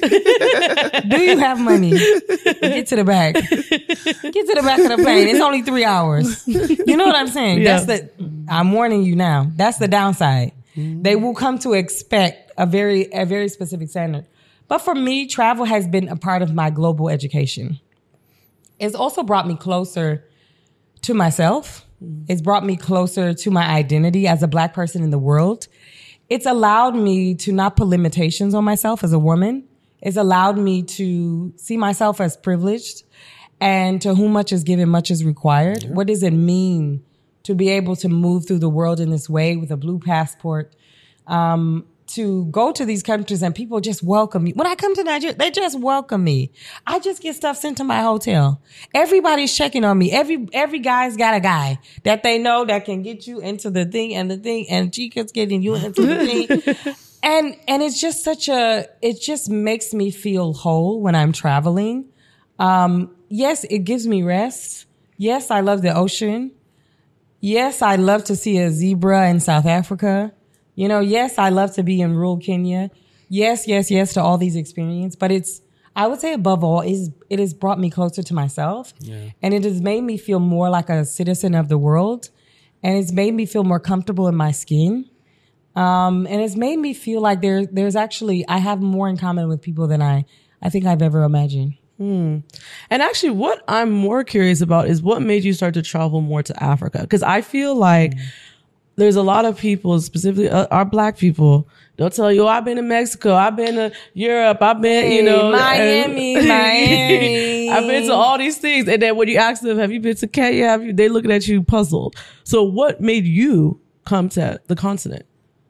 Do you have money? Get to the back. Get to the back of the plane. It's only three hours. You know what I'm saying? Yeah. That's the, I'm warning you now. That's the downside. Mm-hmm. They will come to expect a very, a very specific standard. But for me, travel has been a part of my global education. It's also brought me closer to myself. It's brought me closer to my identity as a Black person in the world. It's allowed me to not put limitations on myself as a woman. It's allowed me to see myself as privileged, and to whom much is given, much is required. Yeah. What does it mean to be able to move through the world in this way with a blue passport, um, to go to these countries and people just welcome me. When I come to Nigeria, they just welcome me. I just get stuff sent to my hotel. Everybody's checking on me. Every, every guy's got a guy that they know that can get you into the thing and the thing, and Chica's getting you into the thing. And, and it's just such a, it just makes me feel whole when I'm traveling. Um, yes, it gives me rest. Yes, I love the ocean. Yes, I love to see a zebra in South Africa. You know, yes, I love to be in rural Kenya. Yes, yes, yes to all these experiences. But it's, I would say above all, is it has brought me closer to myself. Yeah. And it has made me feel more like a citizen of the world. And it's made me feel more comfortable in my skin. Um, and it's made me feel like there, there's actually, I have more in common with people than I, I think I've ever imagined. Hmm. And actually, what I'm more curious about is what made you start to travel more to Africa? Because I feel like mm. there's a lot of people, specifically uh, our Black people, they'll tell you, oh, I've been to Mexico, I've been to Europe, I've been, you know, Miami, and, Miami. I've been to all these things. And then when you ask them, have you been to Kenya? Have you, they looking at you puzzled. So what made you come to the continent?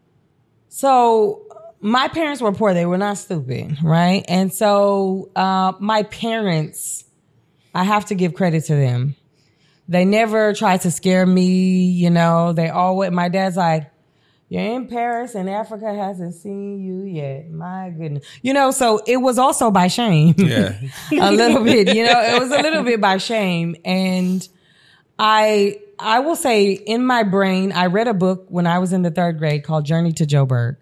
So my parents were poor. They were not stupid, right? And so uh, my parents, I have to give credit to them. They never tried to scare me, you know. They always, my dad's like, you're in Paris and Africa hasn't seen you yet. My goodness. You know, so it was also by shame. Yeah. A little bit, you know, it was a little bit by shame. And I, I will say in my brain, I read a book when I was in the third grade called Journey to Joburg.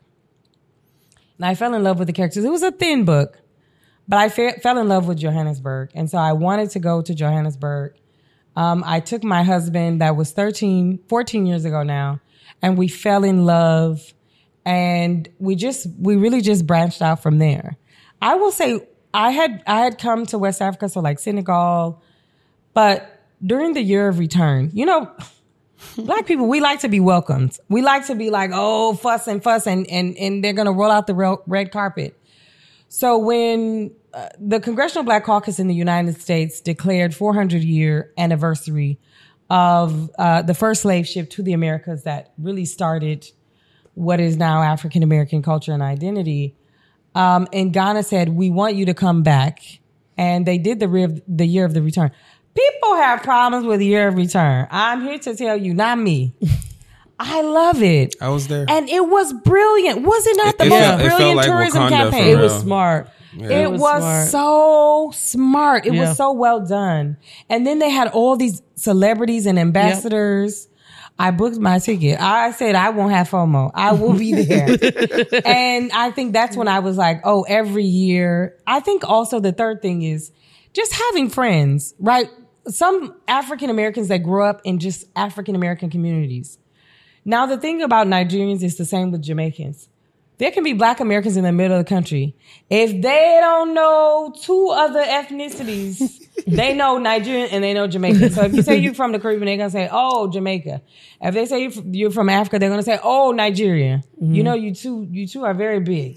And I fell in love with the characters. It was a thin book, but I fe- fell in love with Johannesburg. And so I wanted to go to Johannesburg. Um, I took my husband that was thirteen, fourteen years ago now, and we fell in love, and we just, we really just branched out from there. I will say I had, I had come to West Africa, so like Senegal, but during the year of return, you know, Black people, we like to be welcomed. We like to be like, oh, fuss and fuss, and, and, and they're going to roll out the red carpet. So when uh, the Congressional Black Caucus in the United States declared four hundred year anniversary of uh, the first slave ship to the Americas that really started what is now African American culture and identity, um, and Ghana said, we want you to come back. And they did the, re- the year of the return. People have problems with year of return. I'm here to tell you, not me. I love it. I was there. And it was brilliant. Was it not the it, most it felt, brilliant it like tourism Wakanda campaign? It was smart. Yeah. It, it was, was smart. so smart. It yeah. was so well done. And then they had all these celebrities and ambassadors. Yep. I booked my ticket. I said, I won't have FOMO. I will be there. And I think that's when I was like, oh, every year. I think also the third thing is just having friends, right? Some African Americans that grew up in just African American communities. Now, the thing about Nigerians is the same with Jamaicans. There can be Black Americans in the middle of the country. If they don't know two other ethnicities, they know Nigerian and they know Jamaican. So if you say you're from the Caribbean, they're going to say, oh, Jamaica. If they say you're from Africa, they're going to say, oh, Nigeria. Mm-hmm. You know, you two, you two are very big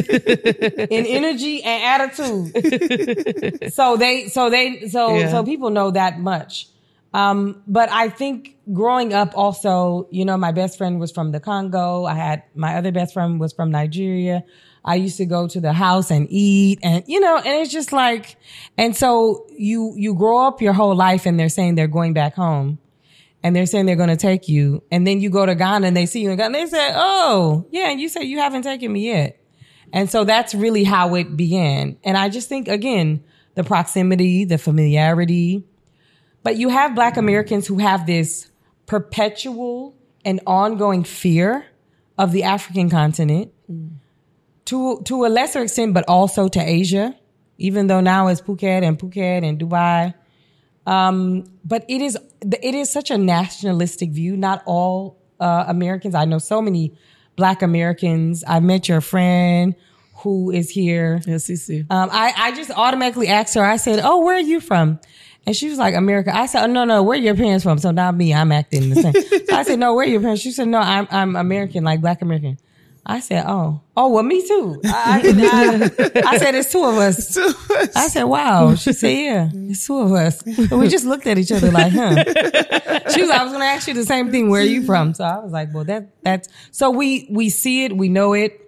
in energy and attitude. so they, so they, so, yeah. so people know that much. Um, but I think growing up also, you know, my best friend was from the Congo. I had, my other best friend was from Nigeria. I used to go to the house and eat and, you know, and it's just like, and so you, you grow up your whole life and they're saying they're going back home and they're saying they're going to take you. And then you go to Ghana and they see you in Ghana and they say, oh, yeah. And you say, you haven't taken me yet. And so that's really how it began. And I just think, again, the proximity, the familiarity. But you have Black Americans who have this perpetual and ongoing fear of the African continent, mm. to to a lesser extent, but also to Asia, even though now it's Phuket and Phuket and Dubai. Um, but it is it is such a nationalistic view. Not all uh, Americans. I know so many Black Americans. I met your friend who is here. Yes, you see. Um, I, I just automatically asked her, I said, oh, where are you from? And she was like, America. I said, oh, no, no, where are your parents from? So not me, I'm acting the same. So I said, no, where are your parents? She said, no, I'm I'm American, like Black American. I said, oh, oh, well, me too. I, I, I, I said, it's two of us. Two of us. I said, wow. She said, yeah, it's two of us. So we just looked at each other like, huh. She was like, I was going to ask you the same thing. Where are you from? So I was like, well, that that's, so we, we see it. We know it.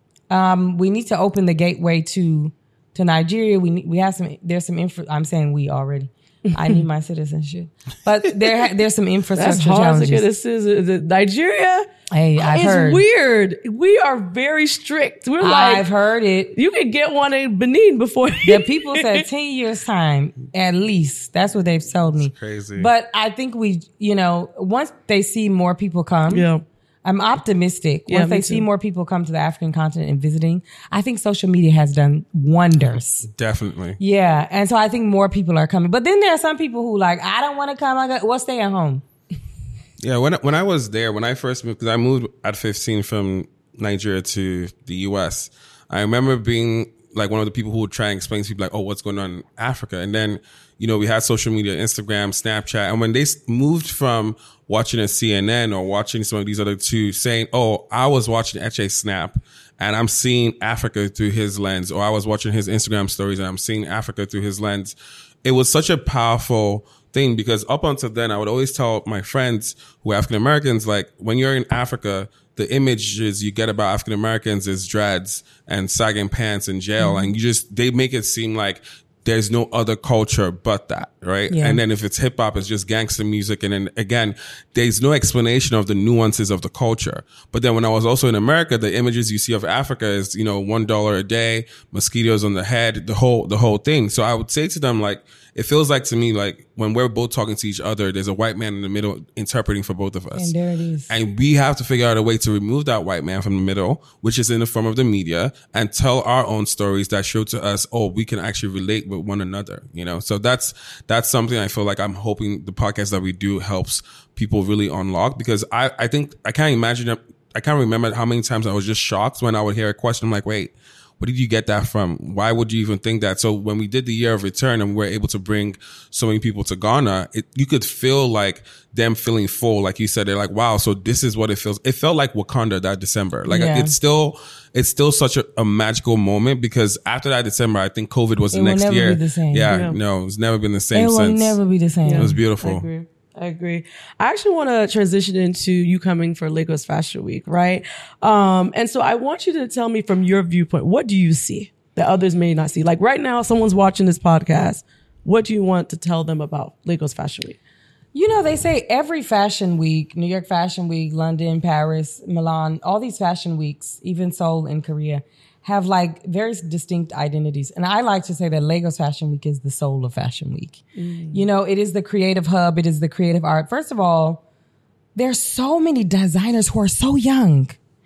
Um, we need to open the gateway to, to Nigeria. We, we have some, there's some info. I'm saying we already. I need my citizenship, but there there's some infrastructure That's hard challenges. To get a citizen. Nigeria, hey, I've it's heard. weird. We are very strict. We're like, I've heard it. You can get one in Benin before. The people said ten years time at least. That's what they've told me. It's crazy. But I think we, you know, once they see more people come, yeah. I'm optimistic. Yeah, Once they me see too. more people come to the African continent and visiting, I think social media has done wonders. Definitely. Yeah. And so I think more people are coming. But then there are some people who like, I don't want to come. I got, well, stay at home. Yeah, when when I was there, when I first moved, because I moved at fifteen from Nigeria to the U S, I remember being like one of the people who would try and explain to people like, oh, what's going on in Africa? And then, you know, we had social media, Instagram, Snapchat. And when they moved from watching a C N N or watching some of these other two saying, oh, I was watching Eche Snap and I'm seeing Africa through his lens, or I was watching his Instagram stories and I'm seeing Africa through his lens. It was such a powerful thing because up until then, I would always tell my friends who are African Americans, like when you're in Africa, the images you get about African Americans is dreads and sagging pants in jail. Mm-hmm. And you just, they make it seem like there's no other culture but that, right? Yeah. And then if it's hip hop, it's just gangster music. And then again, there's no explanation of the nuances of the culture. But then when I was also in America, the images you see of Africa is, you know, one dollar a day, mosquitoes on the head, the whole, the whole thing. So I would say to them, like, it feels like to me, like when we're both talking to each other, there's a white man in the middle interpreting for both of us. And there it is. And we have to figure out a way to remove that white man from the middle, which is in the form of the media, and tell our own stories that show to us, oh, we can actually relate with one another, you know? So that's, that's something I feel like I'm hoping the podcast that we do helps people really unlock, because I, I think I can't imagine, I can't remember how many times I was just shocked when I would hear a question. I'm like, wait, where did you get that from? Why would you even think that? So when we did the year of return and we were able to bring so many people to Ghana, it, you could feel like them feeling full. Like you said, they're like, wow, so this is what it feels. It felt like Wakanda that December. Like Yeah. it's still, it's still such a, a magical moment, because after that December, I think COVID was It the will next never year. be the same. Yeah, Yeah. no, it's never been the same It will since. never be the same. It was I beautiful. agree. I agree. I actually want to transition into you coming for Lagos Fashion Week, right? Um, and so I want you to tell me from your viewpoint, what do you see that others may not see? Like right now, someone's watching this podcast. What do you want to tell them about Lagos Fashion Week? You know, they say every fashion week, New York Fashion Week, London, Paris, Milan, all these fashion weeks, even Seoul and Korea, have like very distinct identities. And I like to say that Lagos Fashion Week is the soul of Fashion Week. Mm. You know, it is the creative hub. It is the creative art. First of all, there's so many designers who are so young.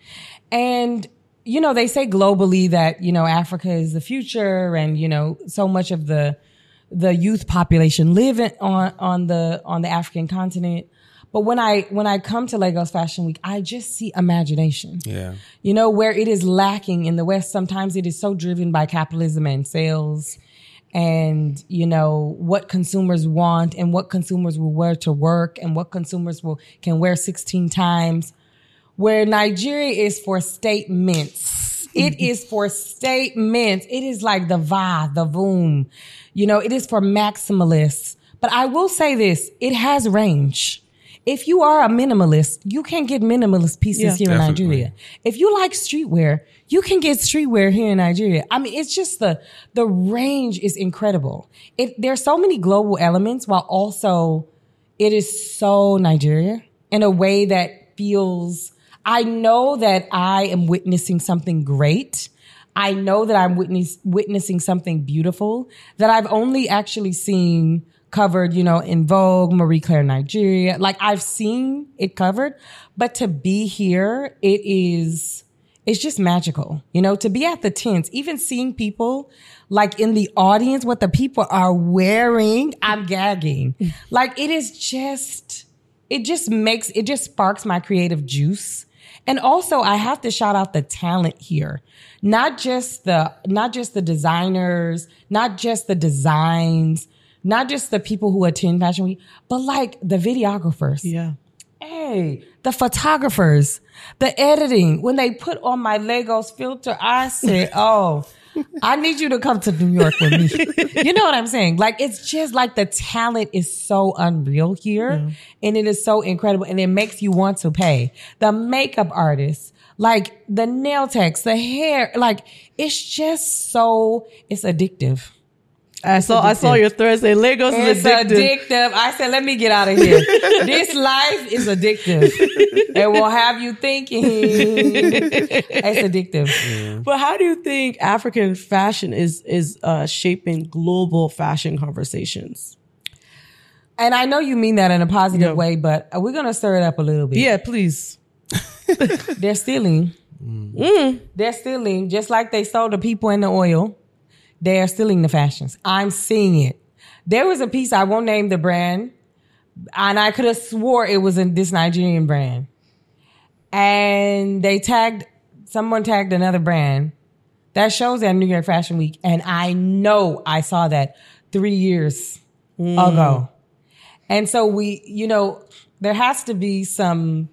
And, you know, they say globally that, you know, Africa is the future, and, you know, so much of the the youth population live in, on on the on the African continent. But when I when I come to Lagos Fashion Week, I just see imagination. Yeah. You know, where it is lacking in the West, sometimes it is so driven by capitalism and sales and, you know, what consumers want and what consumers will wear to work and what consumers will can wear sixteen times. Where Nigeria is for statements. It is for statements. It is like the va, the voom. You know, it is for maximalists. But I will say this, it has range. If you are a minimalist, you can get minimalist pieces Yeah, here definitely. in Nigeria. If you like streetwear, you can get streetwear here in Nigeria. I mean, it's just the, the range is incredible. It, there's so many global elements, while also it is so Nigeria in a way that feels, I know that I am witnessing something great. I know that I'm witness, witnessing something beautiful that I've only actually seen covered, you know, in Vogue, Marie Claire Nigeria. Like I've seen it covered, but to be here, it is, it's just magical, you know, to be at the tents, even seeing people like in the audience, what the people are wearing, I'm gagging. Like it is just, it just makes, it just sparks my creative juice. And also I have to shout out the talent here. Not just the, not just the designers, not just the designs, not just the people who attend Fashion Week, but like the videographers. Yeah. Hey, the photographers, the editing. When they put on my Legos filter, I said, oh, I need you to come to New York with me. You know what I'm saying? Like, it's just like the talent is so unreal here yeah. and it is so incredible and it makes you want to pay. The makeup artists, like the nail techs, the hair, like it's just so, it's addictive. I saw I saw your thread say Legos it's is addictive. addictive. I said, let me get out of here. This life is addictive. It will have you thinking. It's addictive. Yeah. But how do you think African fashion is is uh, shaping global fashion conversations? And I know you mean that in a positive yeah. way, but we're gonna stir it up a little bit. Yeah, please. They're stealing. Mm. They're stealing, just like they stole the people in the oil. They are stealing the fashions. I'm seeing it. There was a piece, I won't name the brand, and I could have swore it was in this Nigerian brand. And they tagged, someone tagged another brand. That shows at New York Fashion Week. And I know I saw that three years mm. ago. And so we, you know, there has to be some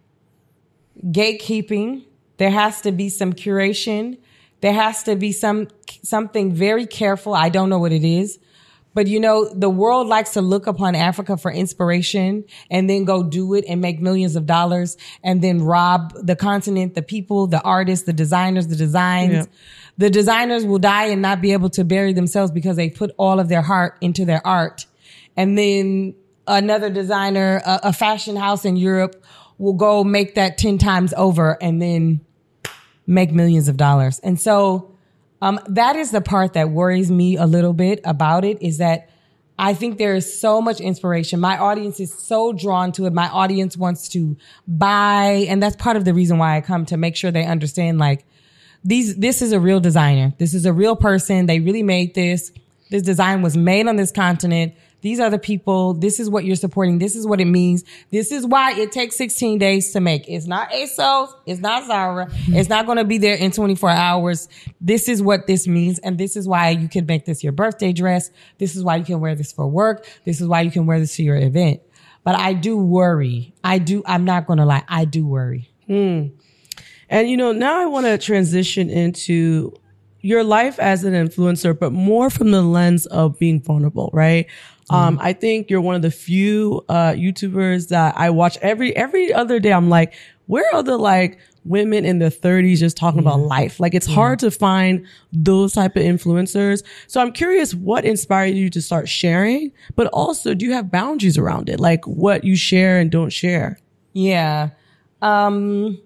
gatekeeping. There has to be some curation. There has to be some something very careful. I don't know what it is. But, you know, the world likes to look upon Africa for inspiration and then go do it and make millions of dollars and then rob the continent, the people, the artists, the designers, the designs. Yeah. The designers will die and not be able to bury themselves because they put all of their heart into their art. And then another designer, a, a fashion house in Europe will go make that ten times over and then make millions of dollars. And so um, that is the part that worries me a little bit about it, is that I think there is so much inspiration. My audience is so drawn to it. My audience wants to buy. And that's part of the reason why I come, to make sure they understand, like, these, this is a real designer. This is a real person. They really made this. This design was made on this continent. These are the people. This is what you're supporting. This is what it means. This is why it takes sixteen days to make. It's not ASOS. It's not Zara. It's not going to be there in twenty-four hours. This is what this means. And this is why you can make this your birthday dress. This is why you can wear this for work. This is why you can wear this to your event. But I do worry. I do. I'm not going to lie. I do worry. Hmm. And, you know, now I want to transition into your life as an influencer, but more from the lens of being vulnerable, right? Mm-hmm. Um, I think you're one of the few, uh, YouTubers that I watch every, every other day. I'm like, where are the like women in their thirties just talking yeah. about life? Like, it's yeah. hard to find those type of influencers. So I'm curious, what inspired you to start sharing, but also, do you have boundaries around it? Like what you share and don't share? Yeah. Um,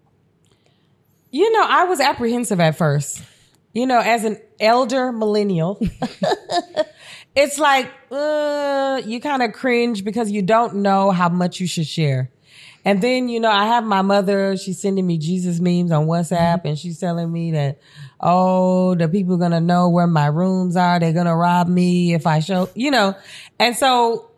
you know, I was apprehensive at first. You know, as an elder millennial, it's like, uh, you kind of cringe because you don't know how much you should share. And then, you know, I have my mother, she's sending me Jesus memes on WhatsApp, and she's telling me that, oh, the people are going to know where my rooms are. They're going to rob me if I show, you know. And so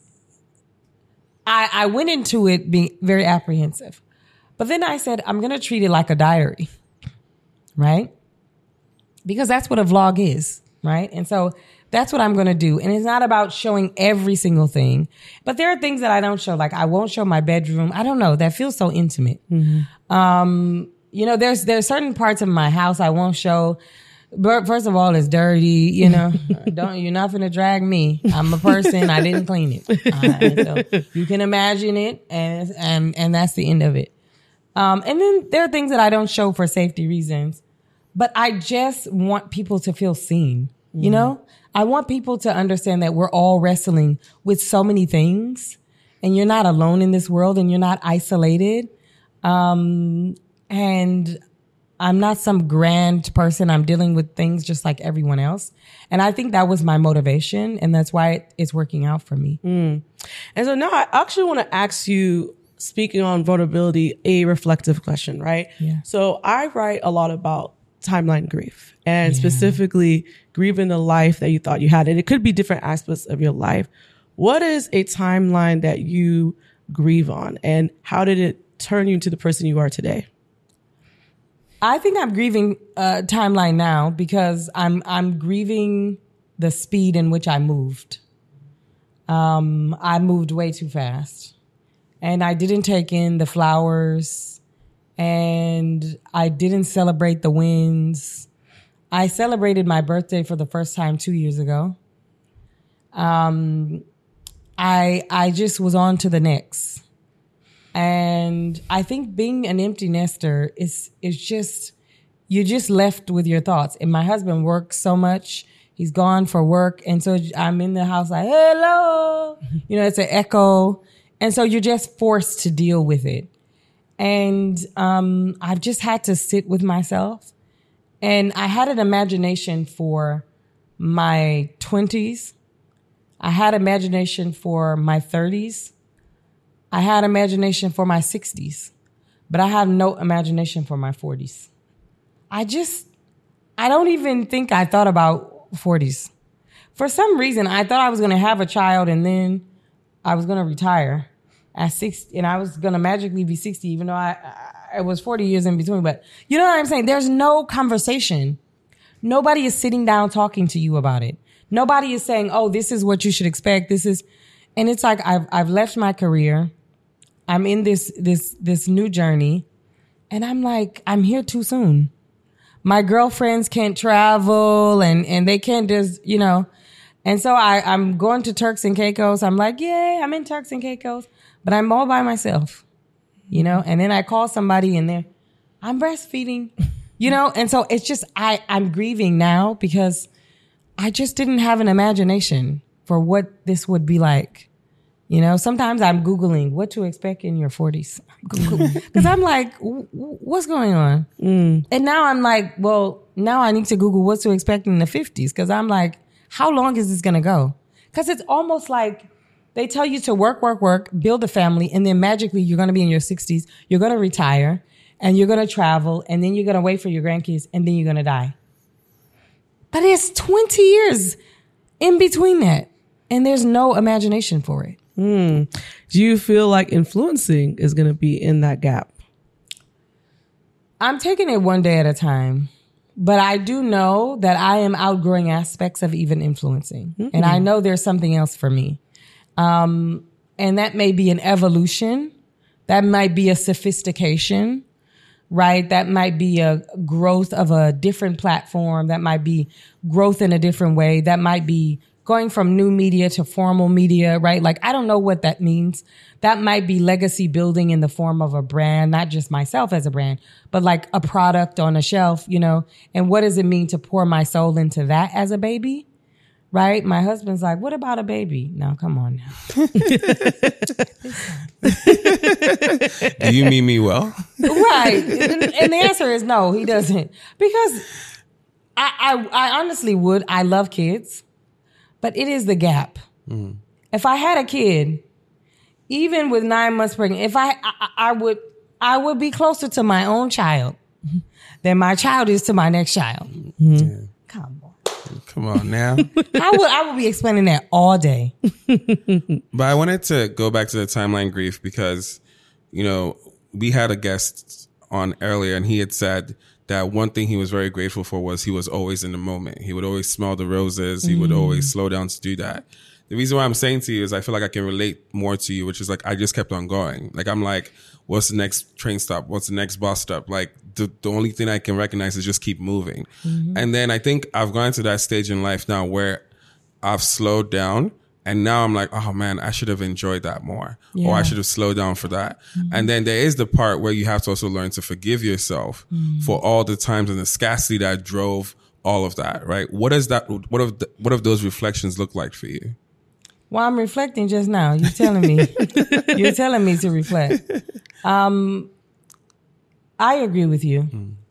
I, I went into it being very apprehensive. But then I said, I'm going to treat it like a diary, right? Because that's what a vlog is, right? And so that's what I'm going to do. And it's not about showing every single thing, but there are things that I don't show. Like, I won't show my bedroom. I don't know. That feels so intimate. Mm-hmm. Um, you know, there's, there's certain parts of my house I won't show. But first of all, it's dirty, you know, don't, you're not going to drag me. I'm a person. I didn't clean it. Uh, so you can imagine it, and, and, and that's the end of it. Um, and then there are things that I don't show for safety reasons. But I just want people to feel seen, you mm. know? I want people to understand that we're all wrestling with so many things, and you're not alone in this world, and you're not isolated. Um, and I'm not some grand person. I'm dealing with things just like everyone else. And I think that was my motivation. And that's why it, it's working out for me. Mm. And so now I actually want to ask you, speaking on vulnerability, a reflective question, right? Yeah. So I write a lot about timeline grief and Yeah. specifically grieving the life that you thought you had. And it could be different aspects of your life. What is a timeline that you grieve on, and how did it turn you into the person you are today? I think I'm grieving a timeline now because I'm I'm grieving the speed in which I moved. Um, I moved way too fast, and I didn't take in the flowers, and I didn't celebrate the wins. I celebrated my birthday for the first time two years ago. Um, I I just was on to the next. And I think being an empty nester is is just, you're just left with your thoughts. And my husband works so much. He's gone for work. And so I'm in the house like, hello. You know, it's an echo. And so you're just forced to deal with it. And um, I've just had to sit with myself. And I had an imagination for my twenties. I had imagination for my thirties. I had imagination for my sixties, but I have no imagination for my forties. I just, I don't even think I thought about forties. For some reason, I thought I was going to have a child and then I was going to retire at sixty, and I was going to magically be sixty, even though I, I, it was forty years in between. But you know what I'm saying? There's no conversation. Nobody is sitting down talking to you about it. Nobody is saying, oh, this is what you should expect. This is, and it's like, I've, I've left my career. I'm in this, this, this new journey, and I'm like, I'm here too soon. My girlfriends can't travel and, and they can't just, you know, and so I, I'm going to Turks and Caicos. I'm like, yay, I'm in Turks and Caicos, but I'm all by myself, you know, and then I call somebody and they're, I'm breastfeeding, you know, and so it's just, I, I'm grieving now because I just didn't have an imagination for what this would be like. You know, sometimes I'm Googling what to expect in your forties. Because I'm like, what's going on? Mm. And now I'm like, well, now I need to Google what to expect in the fifties. Because I'm like, how long is this going to go? Because it's almost like they tell you to work, work, work, build a family, and then magically you're going to be in your sixties. You're going to retire, and you're going to travel, and then you're going to wait for your grandkids, and then you're going to die. But it's twenty years in between that, and there's no imagination for it. Mm. Do you feel like influencing is going to be in that gap? I'm taking it one day at a time, but I do know that I am outgrowing aspects of even influencing. Mm-hmm. And I know there's something else for me. Um, and that may be an evolution. That might be a sophistication, right? That might be a growth of a different platform. That might be growth in a different way. That might be going from new media to formal media, right? Like, I don't know what that means. That might be legacy building in the form of a brand, not just myself as a brand, but like a product on a shelf, you know? And what does it mean to pour my soul into that as a baby? Right? My husband's like, what about a baby? No, come on now. Do you mean me well? Right. And the answer is no, he doesn't. Because I, I, I honestly would. I love kids. But it is the gap. Mm. If I had a kid, even with nine months pregnant, if I, I, I would, I would be closer to my own child than my child is to my next child. Mm-hmm. Yeah. Come on, come on now. I would, I would be explaining that all day. But I wanted to go back to the timeline grief because, you know, we had a guest on earlier, and he had said that one thing he was very grateful for was he was always in the moment. He would always smell the roses. He mm. would always slow down to do that. The reason why I'm saying to you is I feel like I can relate more to you, which is like, I just kept on going. Like, I'm like, what's the next train stop? What's the next bus stop? Like, the, the only thing I can recognize is just keep moving. Mm-hmm. And then I think I've gone to that stage in life now where I've slowed down. And now I'm like, oh man, I should have enjoyed that more. Yeah. Or I should have slowed down for that. Mm-hmm. And then there is the part where you have to also learn to forgive yourself mm-hmm. for all the times and the scarcity that drove all of that, right? What does that, what of the, what of those reflections look like for you? Well, I'm reflecting just now. You're telling me, you're telling me to reflect. Um, I agree with you. Mm.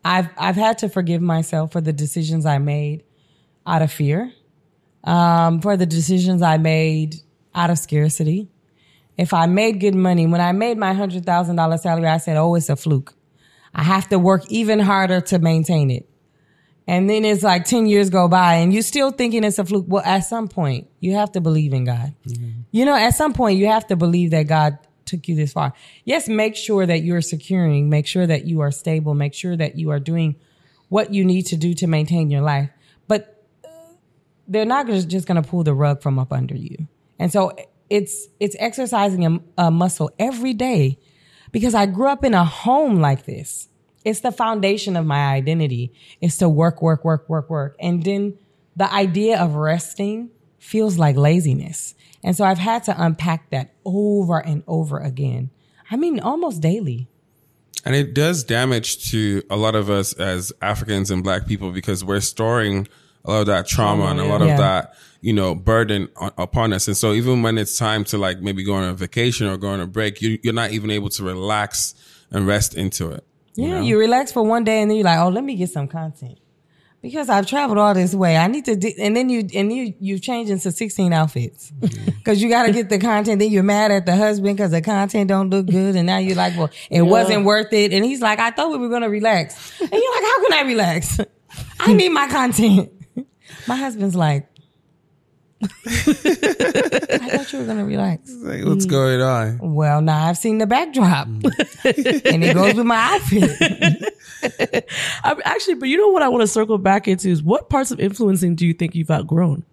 I've I've had to forgive myself for the decisions I made out of fear, um, for the decisions I made out of scarcity. If I made good money, when I made my one hundred thousand dollars salary, I said, oh, it's a fluke. I have to work even harder to maintain it. And then it's like ten years go by and you're still thinking it's a fluke. Well, at some point, you have to believe in God. Mm-hmm. You know, at some point, you have to believe that God took you this far. Yes, make sure that you're securing, make sure that you are stable, make sure that you are doing what you need to do to maintain your life. But they're not just going to pull the rug from up under you. And so it's it's exercising a, a muscle every day because I grew up in a home like this. It's the foundation of my identity. It's to work, work, work, work, work. And then the idea of resting feels like laziness. And so I've had to unpack that over and over again. I mean, almost daily. And it does damage to a lot of us as Africans and Black people because we're storing a lot of that trauma oh, and a lot yeah. of that, you know, burden on, upon us. And so even when it's time to like maybe go on a vacation or go on a break, you, you're not even able to relax and rest into it. Yeah, you know? You relax for one day and then you're like, oh, let me get some content. Because I've traveled all this way. I need to, di- and then you, and you, you change into sixteen outfits. Mm-hmm. Cause you got to get the content. Then you're mad at the husband cause the content don't look good. And now you're like, well, it yeah. wasn't worth it. And he's like, I thought we were going to relax. And you're like, how can I relax? I need my content. My husband's like, I thought you were going to relax. Like, what's mm. going on? Well, now I've seen the backdrop mm. and it goes with my outfit. I'm actually, but you know what I want to circle back into is what parts of influencing do you think you've outgrown?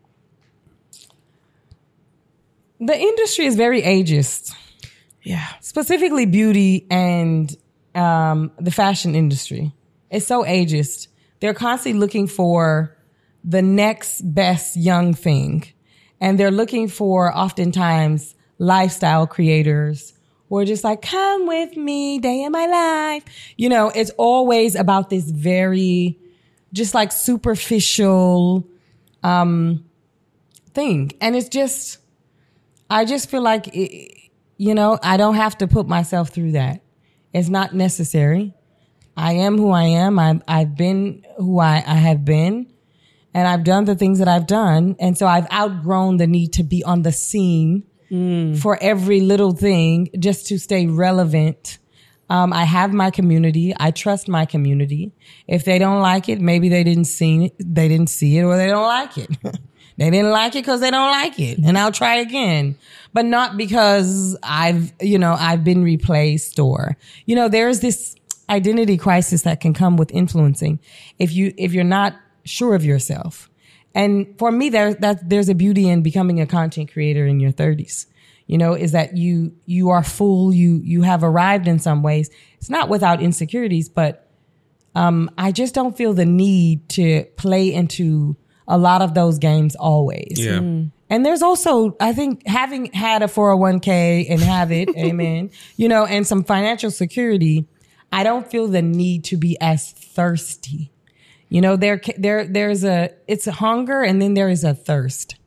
The industry is very ageist. Yeah. Specifically beauty and um, the fashion industry. It's so ageist. They're constantly looking for the next best young thing. And they're looking for oftentimes lifestyle creators who are just like, come with me, day in my life. You know, it's always about this very just like superficial um, thing. And it's just, I just feel like, it, you know, I don't have to put myself through that. It's not necessary. I am who I am. I've, I've been who I, I have been. And I've done the things that I've done. And so I've outgrown the need to be on the scene mm. for every little thing just to stay relevant. Um, I have my community. I trust my community. If they don't like it, maybe they didn't see it, they didn't see it or they don't like it. They didn't like it because they don't like it. And I'll try again. But not because I've, you know, I've been replaced or, you know, there's this identity crisis that can come with influencing. If you, if you're not sure of yourself. And for me, there, that, there's a beauty in becoming a content creator in your thirties. You know, is that you, you are full, you, you have arrived in some ways. It's not without insecurities, but, um, I just don't feel the need to play into a lot of those games always. Yeah. Mm. And there's also, I think having had a four oh one k and have it, amen, you know, and some financial security, I don't feel the need to be as thirsty. You know, there, there, there's a, it's a hunger and then there is a thirst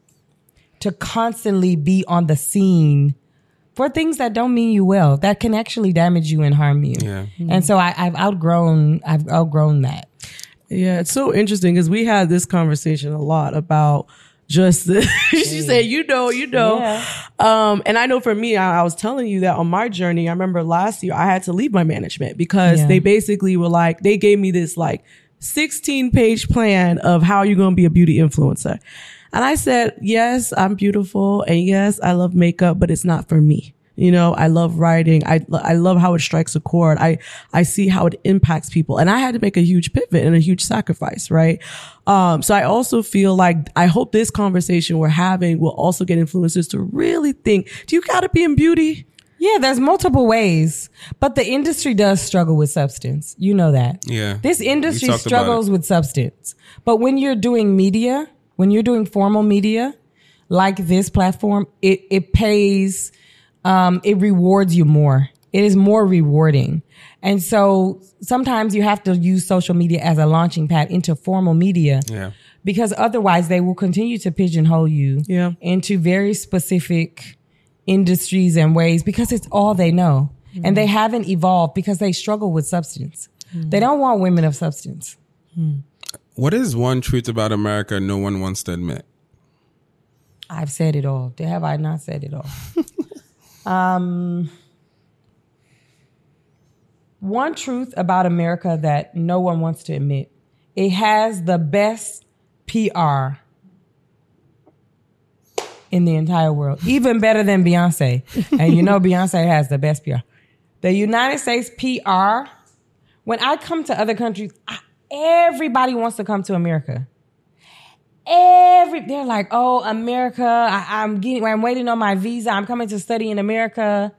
to constantly be on the scene for things that don't mean you well, that can actually damage you and harm you. Yeah. Mm-hmm. And so I, I've outgrown, I've outgrown that. Yeah. It's so interesting because we had this conversation a lot about just the, she said, you know, you know, yeah. um, and I know for me, I, I was telling you that on my journey, I remember last year I had to leave my management because yeah. they basically were like, they gave me this like, sixteen page plan of how you're going to be a beauty influencer. And I said, yes, I'm beautiful. And yes, I love makeup, but it's not for me. You know, I love writing. I, I love how it strikes a chord. I, I see how it impacts people. And I had to make a huge pivot and a huge sacrifice, right? Um, so I also feel like I hope this conversation we're having will also get influencers to really think, do you got to be in beauty? Yeah, there's multiple ways, but the industry does struggle with substance. You know that. Yeah. This industry struggles with substance. But when you're doing media, when you're doing formal media like this platform, it, it pays, um, it rewards you more. It is more rewarding. And so sometimes you have to use social media as a launching pad into formal media. Yeah. Because otherwise they will continue to pigeonhole you yeah. into very specific industries and ways because it's all they know. Mm-hmm. And they haven't evolved because they struggle with substance. Mm. They don't want women of substance. Mm. What is one truth about America no one wants to admit? I've said it all. Have I not said it all? um, one truth about America that no one wants to admit. It has the best P R in the entire world. Even better than Beyonce. And you know Beyonce has the best P R. The United States P R, when I come to other countries, I, everybody wants to come to America. Every they're like, oh, America, I, I'm getting, I'm waiting on my visa. I'm coming to study in America.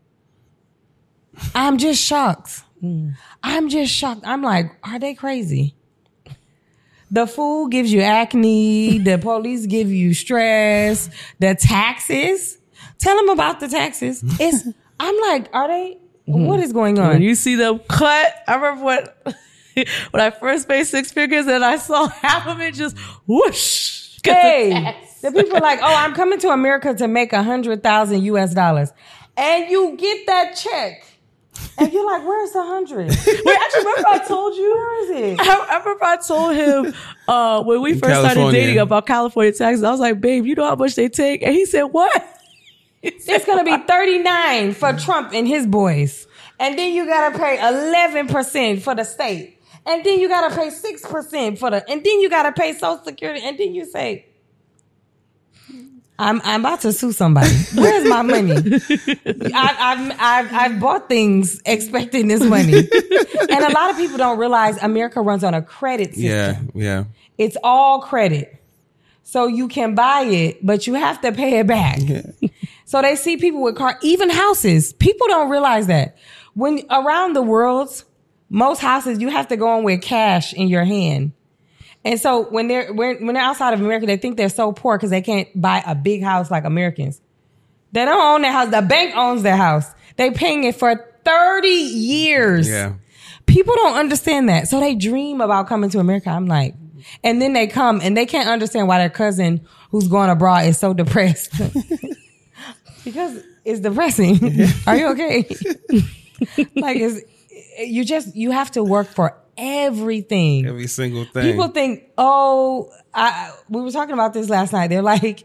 I'm just shocked. Mm. I'm just shocked. I'm like, are they crazy? The food gives you acne. The police give you stress. The taxes. Tell them about the taxes. It's. I'm like, are they? Mm. What is going on? When you see them cut, I remember what. When I first paid six figures and I saw half of it just whoosh. Hey, the people are like, oh, I'm coming to America to make a hundred thousand U S dollars. And you get that check. And you're like, where's the hundred? Wait, actually, remember I told you? Where is it? I, I remember I told him uh, when we In first California. started dating about California taxes. I was like, babe, you know how much they take? And he said, what? He said, it's going to be thirty-nine for Trump and his boys. And then you got to pay eleven percent for the state. And then you got to pay six percent for the, and then you got to pay Social Security. And then you say, I'm I'm about to sue somebody. Where's my money? I, I've, I've, I've bought things expecting this money. And a lot of people don't realize America runs on a credit system. Yeah, yeah. It's all credit. So you can buy it, but you have to pay it back. Yeah. So they see people with car, even houses. People don't realize that. When around the world, most houses, you have to go in with cash in your hand. And so when they're when, when they're outside of America, they think they're so poor because they can't buy a big house like Americans. They don't own their house. The bank owns their house. They're paying it for thirty years. Yeah. People don't understand that. So they dream about coming to America. I'm like, and then they come and they can't understand why their cousin who's going abroad is so depressed. Because it's depressing. Are you okay? Like it's, you just, you have to work for everything. Every single thing. People think, oh, I, we were talking about this last night. They're like,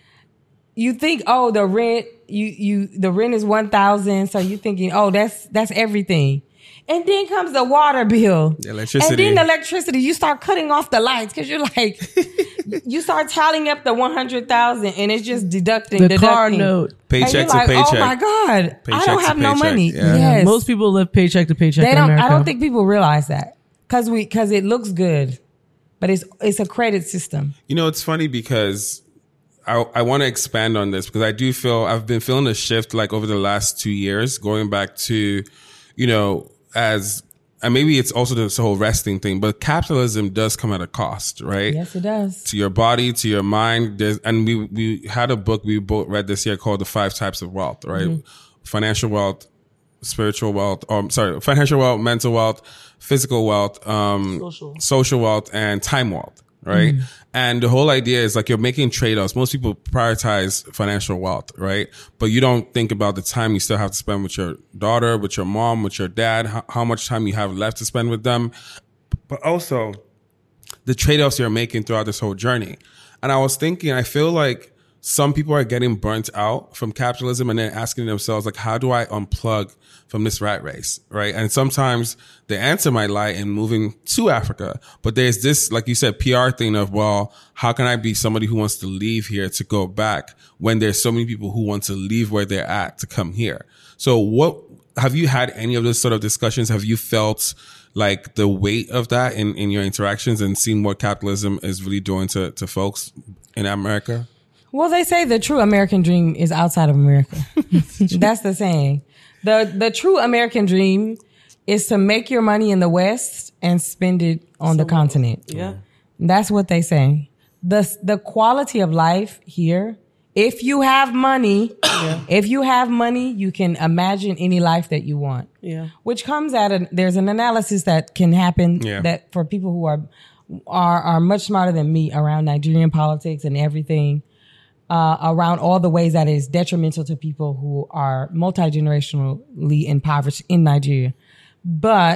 you think, oh, the rent, you, you, the rent is one thousand. So you're thinking, oh, that's, that's everything. And then comes the water bill. The electricity. And then the electricity. You start cutting off the lights because you're like, you start tallying up the one hundred thousand and it's just deducting the deducting. car note. Paycheck to like, paycheck. Oh my God. Paycheck I don't to have no paycheck. money. Yeah. Yes. Most people live paycheck to paycheck They in don't, America. I don't think people realize that because we, because it looks good, but it's, it's a credit system. You know, it's funny because I, I want to expand on this because I do feel I've been feeling a shift like over the last two years, going back to, you know, as, and maybe it's also this whole resting thing, but capitalism does come at a cost, right? Yes, it does. To your body, to your mind. There's, and we, we had a book we both read this year called The Five Types of Wealth, right? Mm-hmm. Financial wealth, spiritual wealth, or sorry, financial wealth, mental wealth, physical wealth, um, social, social wealth, and time wealth, right? Mm. And the whole idea is like you're making trade-offs. Most people prioritize financial wealth, right? But you don't think about the time you still have to spend with your daughter, with your mom, with your dad, how, how much time you have left to spend with them, but also the trade-offs you're making throughout this whole journey. And I was thinking, I feel like some people are getting burnt out from capitalism and then asking themselves, like, how do I unplug from this rat race, right? And sometimes the answer might lie in moving to Africa. But there's this, like you said, P R thing of, well, how can I be somebody who wants to leave here to go back when there's so many people who want to leave where they're at to come here? So what, have you had any of those sort of discussions? Have you felt like the weight of that in, in your interactions and seen what capitalism is really doing to, to folks in America? Well, they say the true American dream is outside of America. That's the saying. The the true American dream is to make your money in the West and spend it on so, the continent. Yeah. That's what they say. The the quality of life here, if you have money, yeah. if you have money, you can imagine any life that you want. Yeah. Which comes at a, there's an analysis that can happen yeah. that for people who are are are much smarter than me around Nigerian politics and everything. Uh, around all the ways that is detrimental to people who are multi-generationally impoverished in Nigeria. But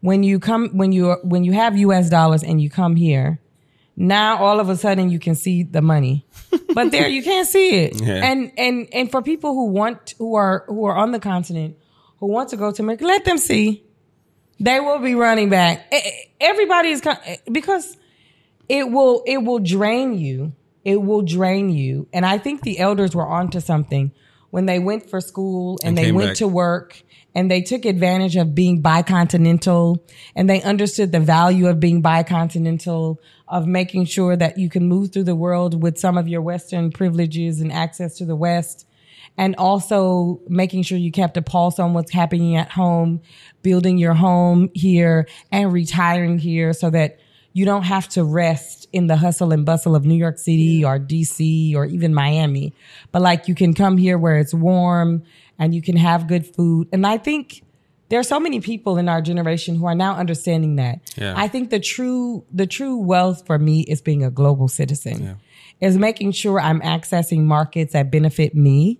when you come, when you when you have U S dollars and you come here, now all of a sudden you can see the money, but there you can't see it. Yeah. And and and for people who want who are who are on the continent who want to go to America, let them see. They will be running back. Everybody is because it will it will drain you. It will drain you. And I think the elders were onto something when they went for school and, and they went back to work and they took advantage of being bicontinental and they understood the value of being bicontinental, of making sure that you can move through the world with some of your Western privileges and access to the West. And also making sure you kept a pulse on what's happening at home, building your home here and retiring here so that you don't have to rest in the hustle and bustle of New York City or D C or even Miami. But like you can come here where it's warm and you can have good food. And I think there are so many people in our generation who are now understanding that. Yeah. I think the true, the true wealth for me is being a global citizen, yeah. is making sure I'm accessing markets that benefit me.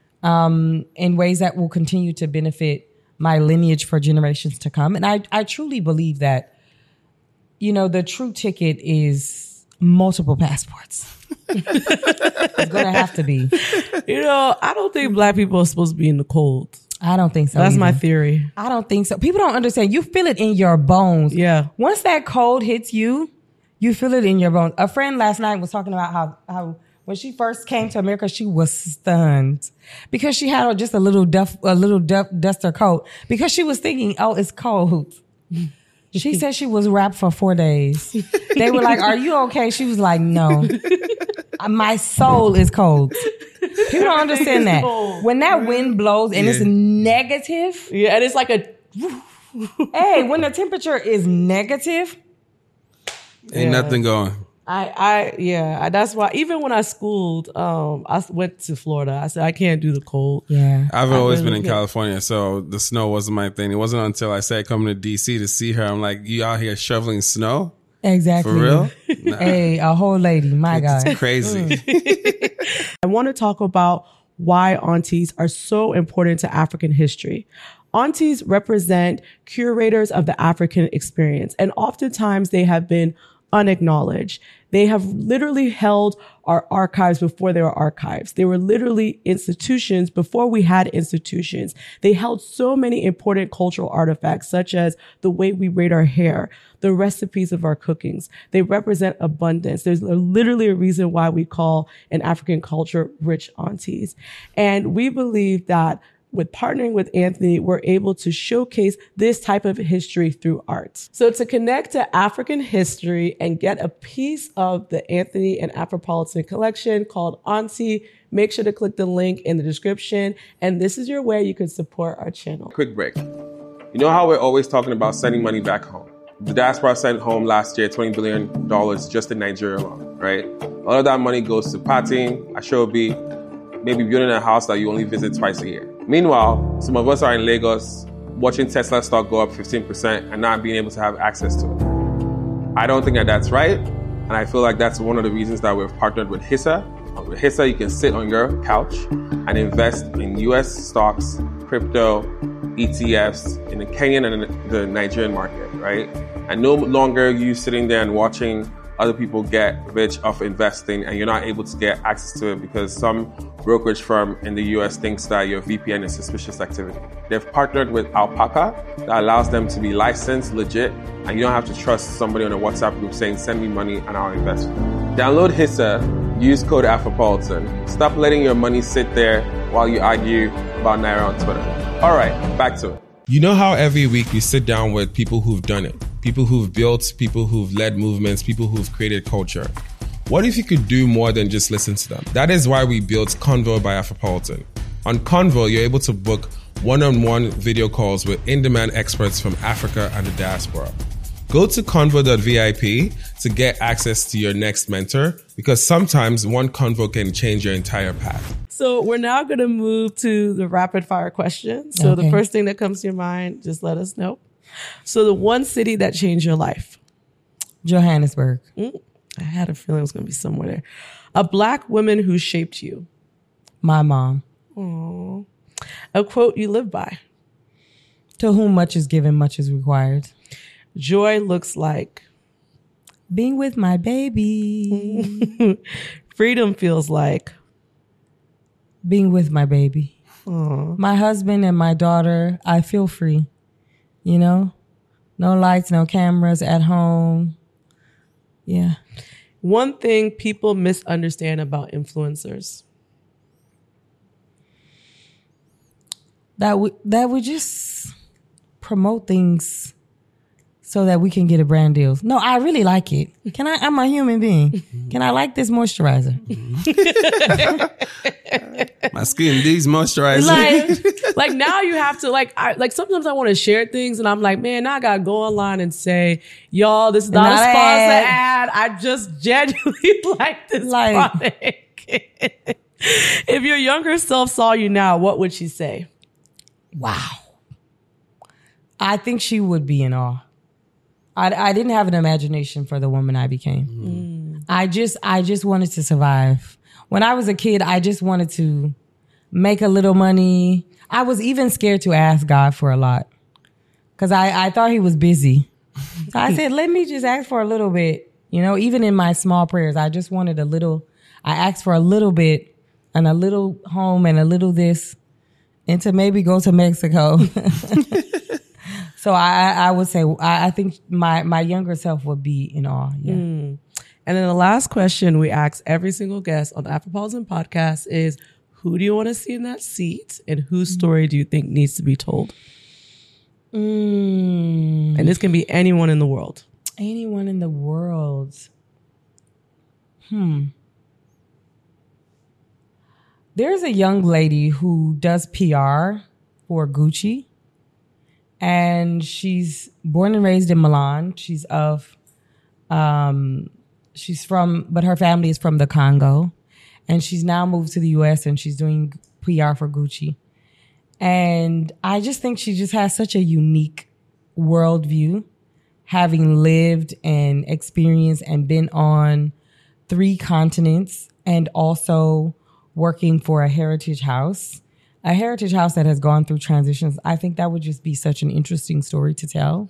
Um, in ways that will continue to benefit my lineage for generations to come. And I, I truly believe that, you know, the true ticket is multiple passports. It's going to have to be. You know, I don't think black people are supposed to be in the cold. I don't think so. That's either. my theory. I don't think so. People don't understand. You feel it in your bones. Yeah. Once that cold hits you, you feel it in your bones. A friend last night was talking about how, how, when she first came to America, she was stunned because she had just a little duff, a little duff, duster coat because she was thinking, oh, it's cold. She said she was wrapped for four days. They were like, are you okay? She was like, no, my soul is cold. People don't understand that. Cold. When that wind blows and yeah. it's negative. Yeah. And it's like a, hey, when the temperature is negative. Ain't yeah. nothing going. I, I, yeah, that's why even when I schooled, um, I went to Florida. I said, I can't do the cold. Yeah. I've always really been in can't. California, so the snow wasn't my thing. It wasn't until I started coming to D C to see her. I'm like, you out here shoveling snow? Exactly. For real? Nah. Hey, a whole lady. My it's God. It's crazy. Mm. I want to talk about why aunties are so important to African history. Aunties represent curators of the African experience, and oftentimes they have been unacknowledged. They have literally held our archives before there were archives. They were literally institutions before we had institutions. They held so many important cultural artifacts, such as the way we braid our hair, the recipes of our cookings. They represent abundance. There's literally a reason why we call an African culture rich aunties. And we believe that with partnering with Anthony, we're able to showcase this type of history through art. So to connect to African history and get a piece of the Anthony and Afropolitan collection called Auntie, make sure to click the link in the description. And this is your way you can support our channel. Quick break. You know how we're always talking about sending money back home? The diaspora sent home last year twenty billion dollars just in Nigeria alone, right? All of that money goes to partying, Ashobi, maybe building a house that you only visit twice a year. Meanwhile, some of us are in Lagos watching Tesla stock go up fifteen percent and not being able to have access to it. I don't think that that's right. And I feel like that's one of the reasons that we've partnered with HISA. With HISA, you can sit on your couch and invest in U S stocks, crypto, E T Fs in the Kenyan and the Nigerian market, right? And no longer you sitting there and watching other people get rich off investing and you're not able to get access to it because some brokerage firm in the U S thinks that your V P N is suspicious activity. They've partnered with Alpaca that allows them to be licensed, legit, and you don't have to trust somebody on a WhatsApp group saying, send me money and I'll invest for you. Download HISA, use code Afropolitan. Stop letting your money sit there while you argue about Naira on Twitter. All right, back to it. You know how every week we sit down with people who've done it, people who've built, people who've led movements, people who've created culture. What if you could do more than just listen to them? That is why we built Convo by Afropolitan. On Convo, you're able to book one-on-one video calls with in-demand experts from Africa and the diaspora. Go to convo dot V I P to get access to your next mentor, because sometimes one convo can change your entire path. So we're now going to move to the rapid fire questions. So okay. The first thing that comes to your mind, just let us know. So the one city that changed your life? Johannesburg. Mm, I had a feeling it was going to be somewhere there. A black woman who shaped you? My mom. Aww. A quote you live by? To whom much is given, much is required. Joy looks like being with my baby. Freedom feels like being with my baby. Aww. My husband and my daughter, I feel free. You know? No lights, no cameras at home. Yeah. One thing people misunderstand about influencers. That we, that we just promote things so that we can get a brand deal. No, I really like it. Can I, I'm a human being. Can I like this moisturizer? My skin needs moisturizer. Like, like now you have to like, I, like sometimes I want to share things and I'm like, man, now I gotta go online and say, y'all, this is not, not a sponsor ad. ad. I just genuinely like this like, product. If your younger self saw you now, what would she say? Wow. I think she would be in awe. I, I didn't have an imagination for the woman I became. Mm. I just, I just wanted to survive. When I was a kid, I just wanted to make a little money. I was even scared to ask God for a lot because I, I thought he was busy. So I said, let me just ask for a little bit. You know, even in my small prayers, I just wanted a little, I asked for a little bit and a little home and a little this and to maybe go to Mexico. So I, I would say, I, I think my, my younger self would be in awe. Yeah. Mm. And then the last question we ask every single guest on the Afropolitan podcast is, who do you want to see in that seat and whose story do you think needs to be told? Mm. And this can be anyone in the world. Anyone in the world. Hmm. There's a young lady who does P R for Gucci. And she's born and raised in Milan. She's of, um, she's from, but her family is from the Congo. And she's now moved to the U S and she's doing P R for Gucci. And I just think she just has such a unique worldview, having lived and experienced and been on three continents and also working for a heritage house. A heritage house that has gone through transitions. I think that would just be such an interesting story to tell.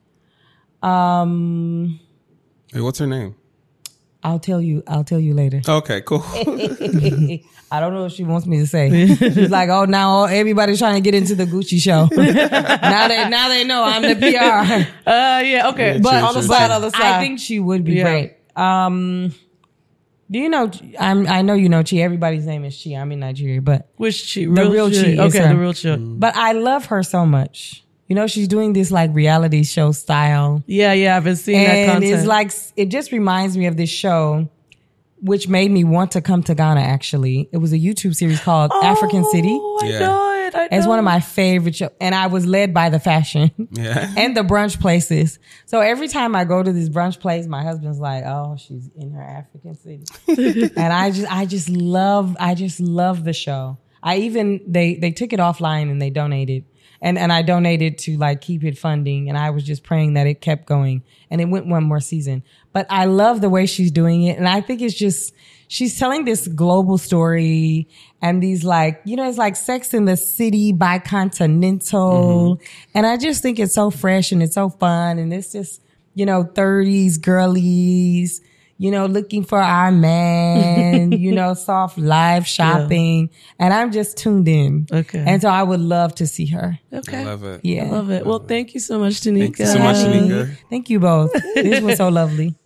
Um, hey, what's her name? I'll tell you. I'll tell you later. Okay, cool. I don't know if she wants me to say. She's like, oh, now everybody's trying to get into the Gucci show. now they now they know I'm the P R. Uh, yeah, okay. Yeah, but true, on the true, side, true. on the side, I think she would be Yeah. great. Um, do you know? I'm, I know you know Chi. Everybody's name is Chi. I'm in Nigeria, but which she the real, real Chi. Chi is Okay, her. the real Chi. But I love her so much. You know, she's doing this like reality show style. Yeah, yeah, I've been seeing that And content. it's like, it just reminds me of this show, which made me want to come to Ghana, actually. It was a YouTube series called African City. Oh, I Yeah. know it. I know. It's one of my favorite shows. And I was led by the fashion Yeah. and the brunch places. So every time I go to this brunch place, my husband's like, oh, she's in her African City. And I just, I just love, I just love the show. I even, they, they took it offline and they donated. And, and I donated to like keep it funding. And I was just praying that it kept going and it went one more season. But I love the way she's doing it. And I think it's just, she's telling this global story and these like, you know, it's like Sex in the City bicontinental. Mm-hmm. And I just think it's so fresh and it's so fun. And it's just, you know, thirties girlies, you know, looking for our man, you know, soft live shopping. Yeah. And I'm just tuned in. Okay. And so I would love to see her. Okay. I love it. Yeah. I love it. Well, thank you so much, Tanika. Thank you so much, Tanika. Thank you both. This was so lovely.